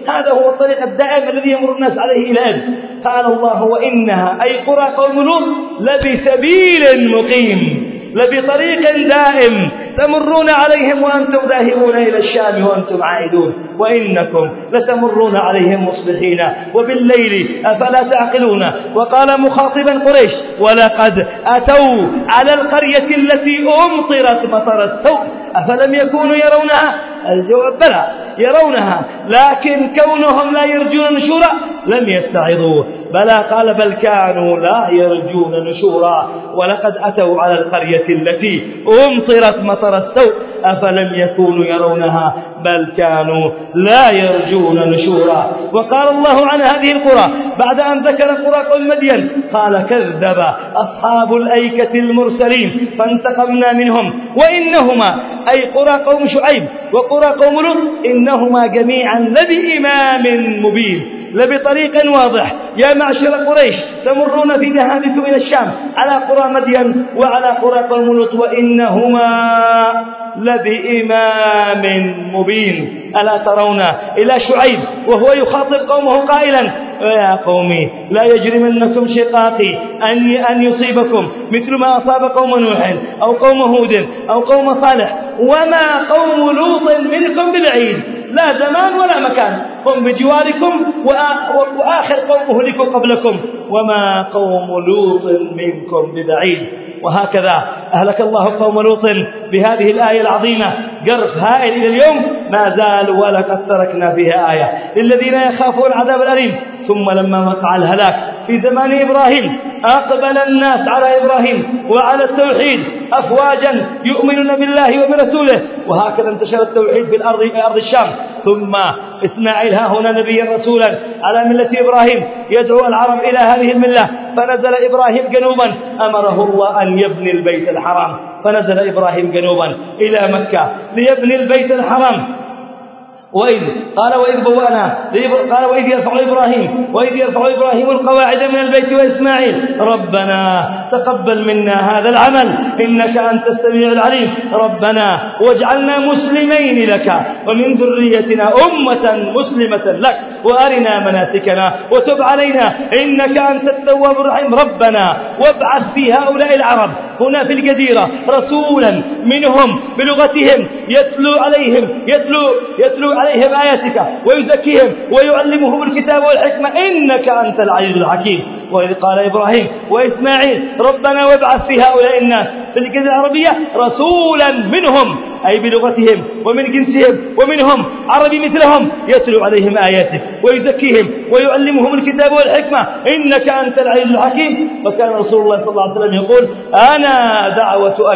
هذا هو الطريق الدائم الذي يمر الناس عليه إلى الآن. قال الله وإنها أي قرى قوم لوط لبسبيل مقيم، لبطريق دائم تمرون عليهم وأنتم ذاهبون إلى الشام وأنتم عائدون، وإنكم لتمرون عليهم مصبحين وبالليل أفلا تعقلون. وقال مخاطبا قريش ولقد أتوا على القرية التي أمطرت مطر السوء أفلم يكونوا يرونها؟ الجواب بلى يرونها، لكن كونهم لا يرجون نشورا لم يتعظوا. بلى قال بل كانوا لا يرجون نشورا. ولقد أتوا على القرية التي أمطرت مطر السوء أفلم يكونوا يرونها بل كانوا لا يرجون نشورا. وقال الله عن هذه القرى بعد أن ذكر قرى قوم مدين قال كذب أصحاب الأيكة المرسلين فانتقمنا منهم وإنهما أي قرى قوم شعيب وقرى قوم لوط إنهما جميعا لبإمام مبين، لبطريق واضح. يا معشر قريش تمرون في ذهابكم إلى الشام على قرى مدين وعلى قرى قوم لوط وإنهما لبإمام مبين. ألا ترون إلى شعيب وهو يخاطب قومه قائلا يا قومي لا يجرمنكم شقاقي أن يصيبكم مثل ما أصاب قوم نوح أو قوم هود أو قوم صالح وما قوم لوط منكم ببعيد، لا زمان ولا مكان، هم بجواركم وآخر قوم أهلكوا قبلكم وما قوم لوط منكم ببعيد. وهكذا أهلك الله قوم لوط بهذه الآية العظيمة قرف هائل إلى اليوم ما زال ولقد تركنا فيها آية للذين يخافون العذاب الأليم. ثم لما وقع الهلاك في زمان إبراهيم أقبل الناس على إبراهيم وعلى التوحيد أفواجا يؤمنون بالله وبرسوله، وهكذا انتشر التوحيد في أرض الشام. ثم إسماعيل ها هنا نبيا رسولا على ملة إبراهيم يدعو العرب إلى هذه الملة، فنزل إبراهيم جنوبا أمره الله أن يبني البيت الحرام، فنزل إبراهيم جنوبا إلى مكة ليبني البيت الحرام. وإذ بوأنا قال وإذ يرفع إبراهيم القواعد من البيت وإسماعيل ربنا تقبل منا هذا العمل إنك أنت السميع العليم ربنا واجعلنا مسلمين لك ومن ذريتنا أمة مسلمة لك وأرنا مناسكنا وتب علينا إنك أنت التواب الرحيم ربنا وابعث في هؤلاء العرب هنا في الجزيرة رسولا منهم بلغتهم يتلو عليهم آياتك ويزكيهم ويعلمهم الكتاب والحكمة إنك أنت العزيز الحكيم. وإذ قال إبراهيم وإسماعيل ربنا وابعث في هؤلاء الناس في الجزيرة العربية رسولا منهم أي بلغتهم ومن جنسهم ومنهم عربي مثلهم يتلو عليهم آياتك ويزكيهم ويعلمهم الكتاب والحكمة إنك أنت العزيز الحكيم. وكان رسول الله صلى الله عليه وسلم يقول أنا دعوة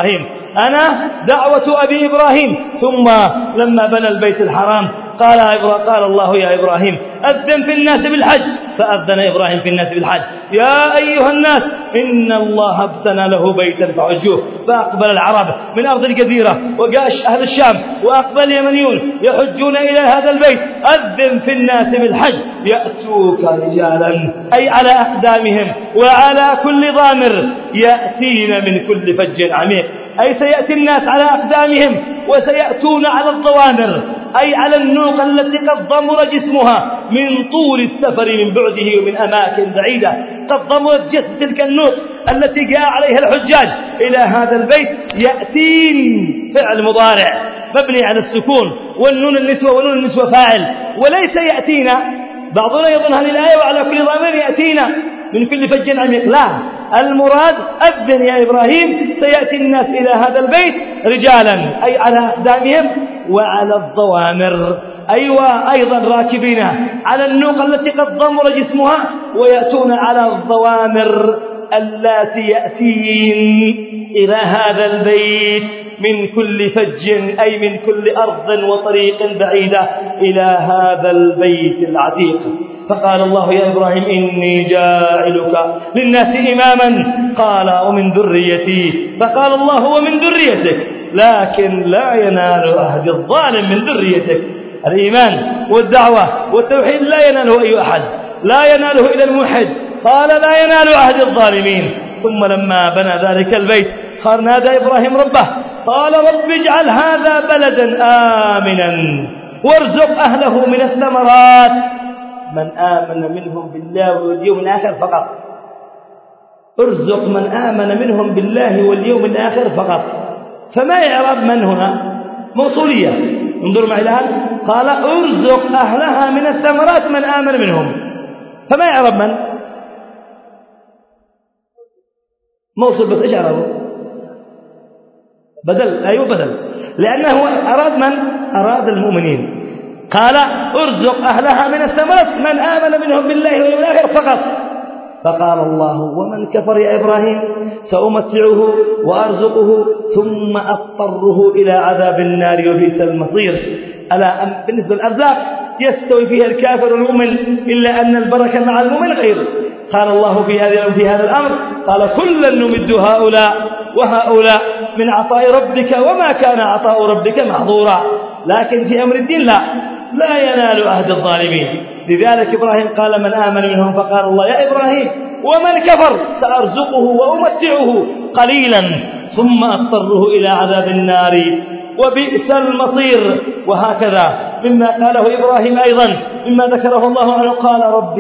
أبي إبراهيم. ثم لما بنى البيت الحرام قال الله يا إبراهيم أذن في الناس بالحج، فأذن إبراهيم في الناس بالحج يا أيها الناس إن الله ابتنى له بيتا فحجوه. فأقبل العرب من أرض الجزيرة وجاء أهل الشام وأقبل اليمنيون يحجون إلى هذا البيت أذن في الناس بالحج يأتوك رجالا أي على أقدامهم وعلى كل ضامر يأتين من كل فج عميق أي سيأتي الناس على أقدامهم وسيأتون على الضوامر أي على النوق التي قد ضمر جسمها من طول السفر من بعده ومن أماكن بعيدة، قد ضمرت جسم تلك النوق التي جاء عليها الحجاج إلى هذا البيت. يأتين فعل مضارع مبني على السكون والنون النسوة فاعل، وليس يأتينا. بعضنا يظن هذه الآية وعلى كل ضامر يأتينا من كل فج عميق، لا، المراد أذن يا إبراهيم سيأتي الناس إلى هذا البيت رجالا أي على أقدامهم وعلى الضوامر أيضا راكبين على النوق التي قد ضمر جسمها ويأتون على الضوامر اللاتي يأتين إلى هذا البيت من كل فج أي من كل أرض وطريق بعيدة إلى هذا البيت العتيق. فقال الله يا إبراهيم إني جاعلك للناس إماما قال ومن ذريتي، فقال الله ومن ذريتك لكن لا ينال عهد الظالم من ذريتك. الإيمان والدعوة والتوحيد لا يناله أي أحد، لا يناله إلا الموحد. قال لا ينال عهد الظالمين. ثم لما بنى ذلك البيت نادى إبراهيم ربه قال رب اجعل هذا بلدا آمنا وارزق أهله من الثمرات من آمن منهم بالله واليوم الآخر فقط. ارزق من آمن منهم بالله واليوم الآخر فقط. فما إعراب من هنا؟ موصولية. انظر معي الآن، قال ارزق أهلها من الثمرات من آمن منهم، فما إعراب من؟ موصول بس إيش إعرابه؟ بدل. أيوه بدل، لأنه أراد من؟ أراد المؤمنين. قال ارزق أهلها من الثمرات من آمن منهم بالله واليوم الآخر فقط. فقال الله ومن كفر يا إبراهيم سأمتعه وأرزقه ثم أضطره إلى عذاب النار وبئس المصير. ألا بالنسبة للأرزاق يستوي فيها الكافر والمؤمن، إلا أن البركة مع المؤمن غير. قال الله في هذا الأمر قال كلا نمد هؤلاء وهؤلاء من عطاء ربك وما كان عطاء ربك محظورا. لكن في أمر الدين لا ينال عهد الظالمين. لذلك إبراهيم قال من آمن منهم، فقال الله يا إبراهيم ومن كفر سأرزقه وأمتعه قليلا ثم أضطره إلى عذاب النار وبئس المصير. وهكذا مما قاله إبراهيم أيضا مما ذكره الله عنه قال رب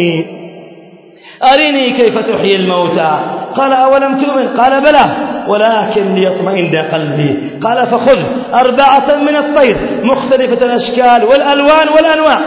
أرني كيف تحيي الموتى. قال أولم تؤمن؟ قال بلى ولكن ليطمئن قلبي. قال فخذ 4 من الطير مختلفة الأشكال والألوان والأنواع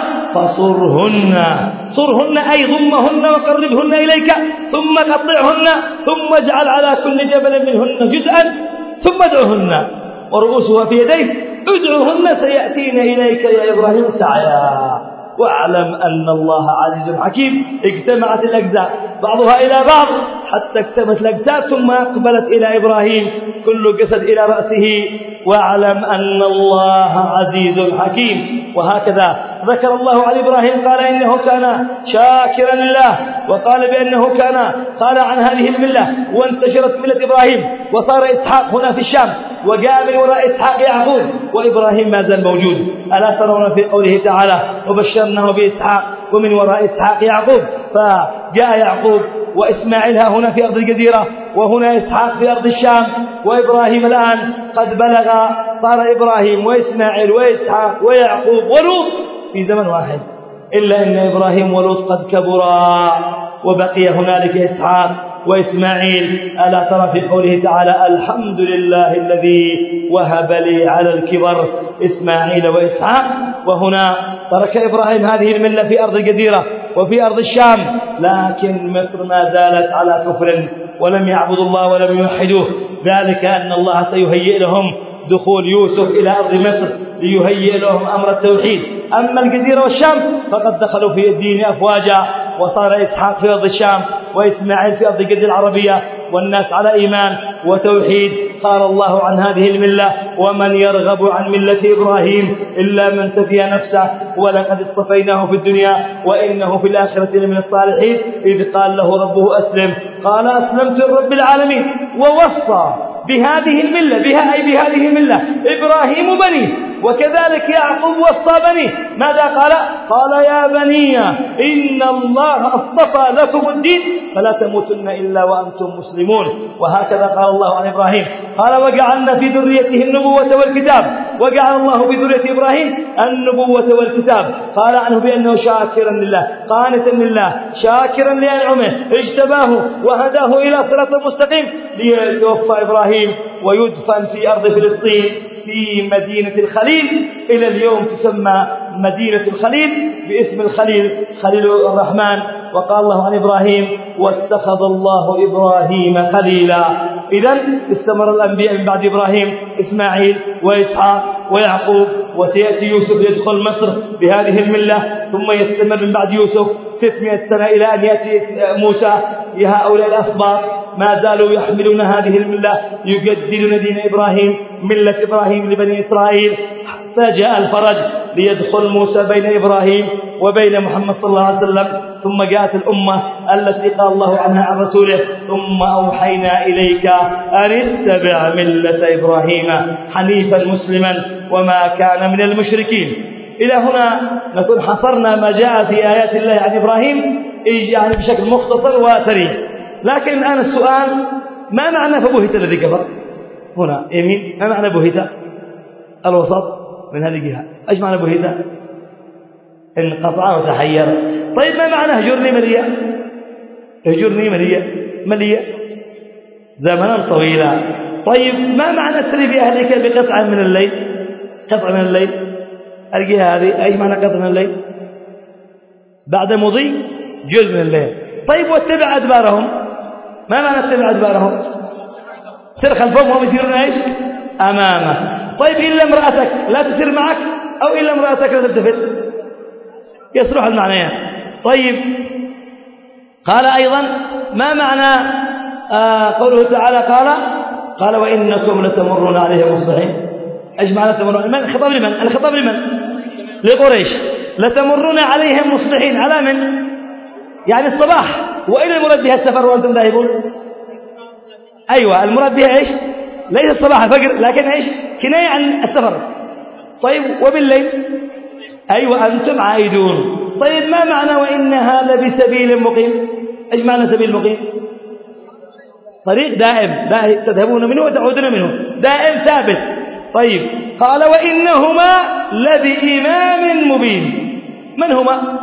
صرهن أي ضمهن وقربهن إليك ثم قطعهن ثم اجعل على كل جبل منهن جزءا ثم ادعهن ورؤوسها في يديه ادعهن سيأتين إليك يا إبراهيم سعيا. واعلم أن الله عزيز حكيم. اجتمعت الأجزاء بعضها إلى بعض حتى اكتملت الأجزاء ثم أقبلت إلى إبراهيم كل جسد إلى رأسه. واعلم أن الله عزيز حكيم. وهكذا ذكر الله عن إبراهيم قال إنه كان شاكرا لله، وقال بأنه قال عن هذه الملة وانتشرت ملة إبراهيم وصار إسحاق هنا في الشام وجاء من وراء إسحاق يعقوب وإبراهيم ما زال موجود. ألا ترون في قوله تعالى وبشرناه بإسحاق ومن وراء إسحاق يعقوب. فجاء يعقوب وإسماعيل هنا في أرض الجزيرة وهنا إسحاق في أرض الشام، وإبراهيم الآن قد بلغ، صار إبراهيم وإسماعيل وإسحاق ويعقوب ولوط في زمن واحد، إلا أن إبراهيم ولوط قد كبرا وبقي هنالك إسحاق وإسماعيل. ألا ترى في قوله تعالى الحمد لله الذي وهب لي على الكبر إسماعيل وإسحاق. وهنا ترك إبراهيم هذه الملة في أرض الجزيرة وفي أرض الشام، لكن مصر ما زالت على كفر ولم يعبدوا الله ولم يوحدوه. ذلك أن الله سيهيئ لهم دخول يوسف إلى أرض مصر ليهيئ لهم أمر التوحيد. أما الجزيرة والشام فقد دخلوا في الدين أفواجا، وصار إسحاق في أرض الشام وإسماعيل في أرض الجزيرة العربية والناس على إيمان وتوحيد. قال الله عن هذه الملة ومن يرغب عن ملة إبراهيم إلا من سفي نفسه ولقد اصطفيناه في الدنيا وإنه في الآخرة لمن الصالحين. إذ قال له ربه أسلم قال أسلمت لرب العالمين. ووصى بهذه الملة بهذه الملة إبراهيم بنيه، وكذلك يعقوب وصى بنيه. ماذا قال؟ قال يا بني إن الله اصطفى لكم الدين فلا تموتن إلا وأنتم مسلمون. وهكذا قال الله عن إبراهيم قال وجعلنا في ذريته النبوة والكتاب. وجعل الله في ذرية إبراهيم النبوة والكتاب. قال عنه بأنه شاكرا لله قانتا لله شاكرا لأنعمه اجتباه وهداه إلى صراط مستقيم ليتوفى إبراهيم ويدفن في أرض فلسطين في مدينة الخليل. إلى اليوم تسمى مدينة الخليل باسم الخليل خليل الرحمن. وقال الله عن إبراهيم واتخذ الله إبراهيم خليلا. إذن استمر الأنبياء من بعد إبراهيم إسماعيل وإسحاق ويعقوب، وسيأتي يوسف يدخل مصر بهذه الملة، ثم يستمر من بعد يوسف 600 سنة إلى أن يأتي موسى. هؤلاء الأصباط ما زالوا يحملون هذه الملة يجددون دين إبراهيم ملة إبراهيم لبني إسرائيل، حتى جاء الفرج ليدخل موسى بين إبراهيم وبين محمد صلى الله عليه وسلم. ثم جاءت الأمة التي قال الله عنها عن رسوله ثم أوحينا إليك أن اتبع ملة إبراهيم حنيفا مسلما وما كان من المشركين. إلى هنا نكون حصرنا ما جاء في آيات الله عن إبراهيم يعني بشكل مختصر وسريع. لكن الآن السؤال ما معنى فبهت الذي كفر هنا يمين؟ ما معنى بهت؟ الوسط من هذه الجهة. إيش معنى بهت؟ انقطع وتحير. طيب ما معنى هجرني مليا؟ هجرني مليا زمنا طويلا. طيب ما معنى اسري بأهلك بقطع من الليل؟ قطع من الليل ألقيها هذه. إيش معنى قطع من الليل؟ بعد مضي جزء من الليل. طيب واتبع أدبارهم، ما معنى اتبع أدبارهم؟ سر خلفهم وهم يسيرون إيش؟ أمامه. طيب إلا امرأتك لا تسير معك، أو إلا امرأتك لا تلتفت، يصلح المعنيان. طيب قال أيضا ما معنى قوله تعالى قال وإنكم لتمرون عليهم مصبحين؟ إيش معنى تمرون؟ من الخطاب لمن؟ الخطاب لمن؟ لقريش. لتمرون عليهم مصبحين، على من؟ يعني الصباح. وإلى المراد بها السفر وأنتم ذاهبون؟ أيوة المراد بها إيش؟ ليس الصباح الفجر، لكن إيش؟ كناية عن السفر. طيب وبالليل؟ أيوة أنتم عائدون. طيب ما معنى وإنها لبسبيل مقيم؟ إيش معنى سبيل مقيم؟ طريق دائم تذهبون منه وتعودون منه، دائم ثابت. طيب قال وإنهما لبإمام مبين. من هما؟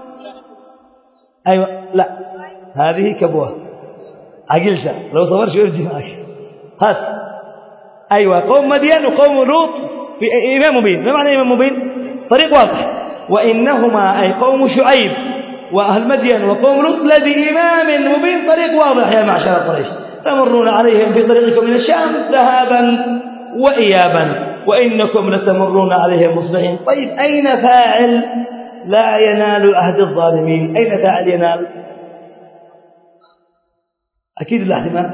أيوة لا هذه كبوة عقلتها، لو صبر شو يرجي معك هات. أيوة قوم مدين وقوم لوط في إمام مبين. ما معنى إمام مبين؟ طريق واضح. وإنهما أي قوم شعيب وأهل مدين وقوم لوط لبإمام مبين، طريق واضح يا معشر قريش. تمرون عليهم في طريقكم من الشام ذهابا وإيابا وإنكم لتمرون عليهم مصبحين. طيب أين فاعل لا ينال عهد الظالمين؟ أين فاعل ينال؟ أكيد الاحتمال،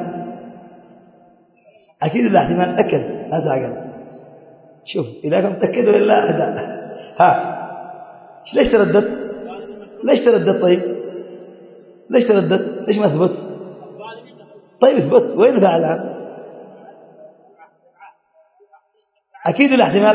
أكيد الاحتمال. تأكد لا تعقل. شوف إذا كنت متأكد ولا أداء. ها ليش ترددت؟ ليش ترددت؟ طيب ليش ترددت؟ ليش ما ثبت؟ طيب اثبت. وين فاعل الآن؟ أكيد الاحتمال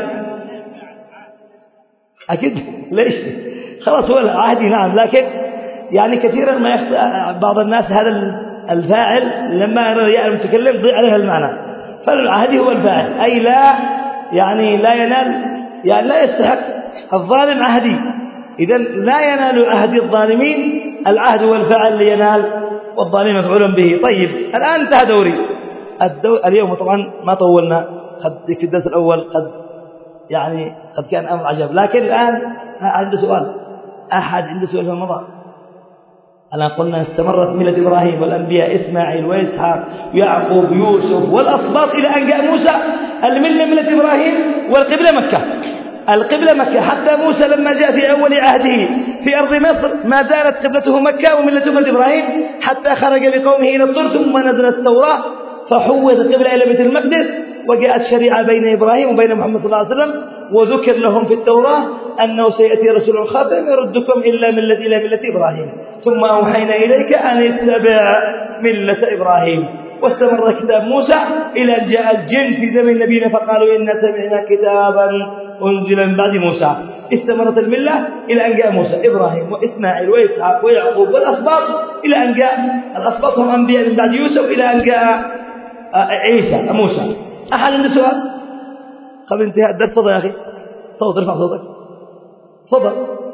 أكيد. ليش؟ خلاص هو عهدي نعم، لكن يعني كثيرا ما يخطئ بعض الناس هذا الفاعل لما يرى المتكلم ضيع عليها المعنى. فالعهدي هو الفاعل، أي لا يعني لا ينال، يعني لا يستحق الظالم عهدي. إذن لا ينال عهد الظالمين، العهد هو الفاعل لينال والظالم مفعول به. طيب الآن انتهى دوري اليوم. طبعا ما طولنا في الدرس الأول، قد كان أمر عجب، لكن الآن عنده سؤال. أحد عنده سؤال في الموضوع؟ الآن قلنا استمرت ملة إبراهيم والأنبياء إسماعيل وإسحاق يعقوب يوسف والأسباط إلى أن جاء موسى. الملة ملة إبراهيم والقبلة مكة. القبلة مكة حتى موسى لما جاء في أول عهده في أرض مصر ما زالت قبلته مكة وملته ملة إبراهيم، حتى خرج بقومه إلى الطور ثم نزلت التوراة فحوّت القبلة إلى بيت المقدس، وجاءت شريعة بين إبراهيم وبين محمد صلى الله عليه وسلم. وذكر لهم في التوراة أنه سيأتي رسول خاتم يردكم إلى ملة إبراهيم، ثم أوحينا إليك أن اتبع ملة إبراهيم. واستمر كتاب موسى إلى أن جاء الجن في زمن نبينا فقالوا إنا سمعنا كتابا أنزل من بعد موسى. استمرت الملة إلى أن جاء موسى إبراهيم وإسماعيل وإسحاق ويعقوب والأسباط، إلى أن جاء الأسباط هم أنبياء من بعد يوسف إلى أن جاء عيسى موسى. أحد عنده سؤال قبل انتهاء الدرس؟ تفضل يا أخي، صوت ارفع صوتك، تفضل.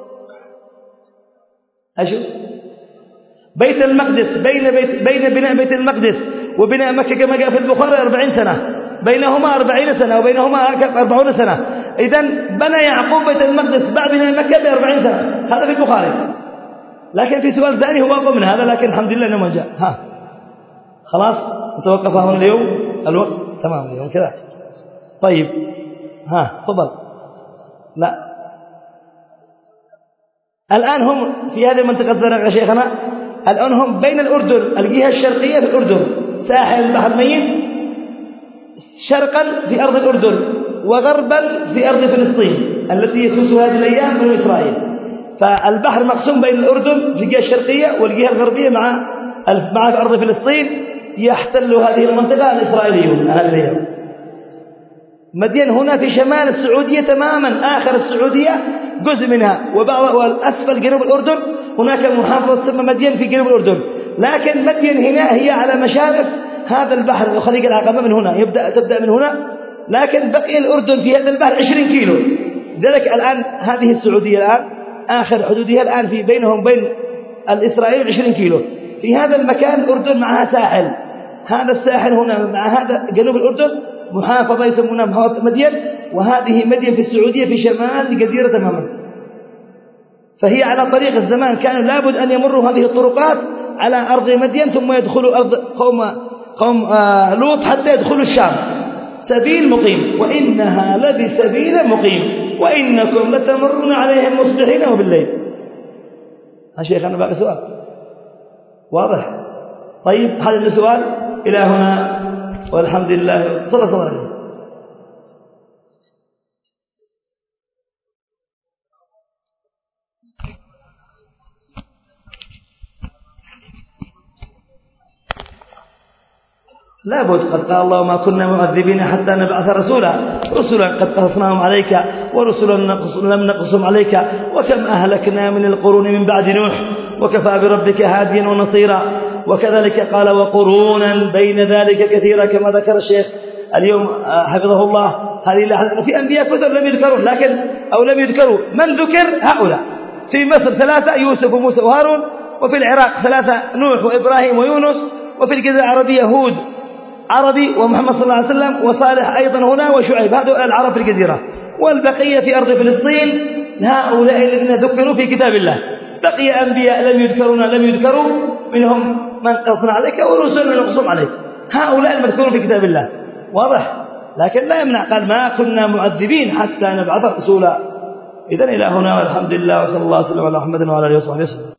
أشوف بيت المقدس بين بناء بيت المقدس وبناء مكة كما جاء في البخاري 40 سنة، بينهما 40 سنة وبينهما 40 سنة. إذن بنى يعقوب بيت المقدس بعد بناء مكة ب40 سنة، هذا في البخاري. لكن في سؤال ثاني هو أقوى من هذا، لكن الحمد لله أنه ما جاء. خلاص نتوقف هنا اليوم، الوقت تمام اليوم كذا. طيب تفضل. لا الآن هم في هذه المنطقة الزرقاء يا شيخنا، الآن هم بين الأردن، الجهة الشرقية في الأردن ساحل البحر الميت، شرقا في أرض الأردن وغربا في أرض فلسطين التي يسوسها هذه الأيام بنو إسرائيل. فالبحر مقسوم بين الأردن في الجهة الشرقية والجهة الغربية مع أرض فلسطين. يحتل هذه المنطقة الإسرائيليون هذه الأيام. مدين هنا في شمال السعودية تماما، آخر السعودية جزء منها، والأسفل جنوب الأردن هناك محافظة تسمى مدين في جنوب الأردن. لكن مدين هنا هي على مشارف هذا البحر وخليج العقبة، من هنا تبدأ من هنا. لكن بقي الأردن في هذا البحر 20 كيلو لذلك الآن هذه السعودية الآن آخر حدودها الآن في بينهم بين الإسرائيل 20 كيلو. في هذا المكان الأردن معها ساحل، هذا الساحل هنا مع هذا جنوب الأردن محافظة يسمونها محافظة مدين، وهذه مدين في السعودية في شمال الجزيرة تماما. فهي على طريق الزمان كانوا لابد أن يمروا هذه الطرقات على أرض مدين ثم يدخلوا أرض قوم لوط حتى يدخلوا الشام. سبيل مقيم، وإنها لبسبيل مقيم وإنكم لتمرون عليهم مصبحين وبالليل. ها شيخ أنا باقي سؤال واضح؟ طيب هذا السؤال إلى هنا والحمد لله. صلى الله عليه وسلم. لابد قد قال الله ما كنا معذبين حتى نبعث رسولا قد قصصناهم عليك ورسلا لم نقصهم عليك وكم أهلكنا من القرون من بعد نوح وكفى بربك هاديا ونصيرا. وكذلك قال وقرونا بين ذلك كثيرا كما ذكر الشيخ اليوم حفظه الله. هذه لاحظنا في أنبياء كثر لم يذكروا، لكن أو لم يذكروا من ذكر هؤلاء. في مصر 3 يوسف وموسى وهارون، وفي العراق 3 نوح وإبراهيم ويونس، وفي الجزيرة العربية هود عربي ومحمد صلى الله عليه وسلم وصالح أيضا هنا وشعيب، هذول العرب في الجزيرة. والبقية في أرض فلسطين هؤلاء الذين ذكروا في كتاب الله. بقي أنبياء لم يذكروا منهم من قصنا عليك ورسل من قصهم عليك، هؤلاء المذكورون في كتاب الله واضح. لكن لا يمنع قال ما كنا معذبين حتى نبعث رسولا. إذن إلى هنا والحمد لله وصلى الله وسلم على محمد وعلى آله وصحبه وسلم.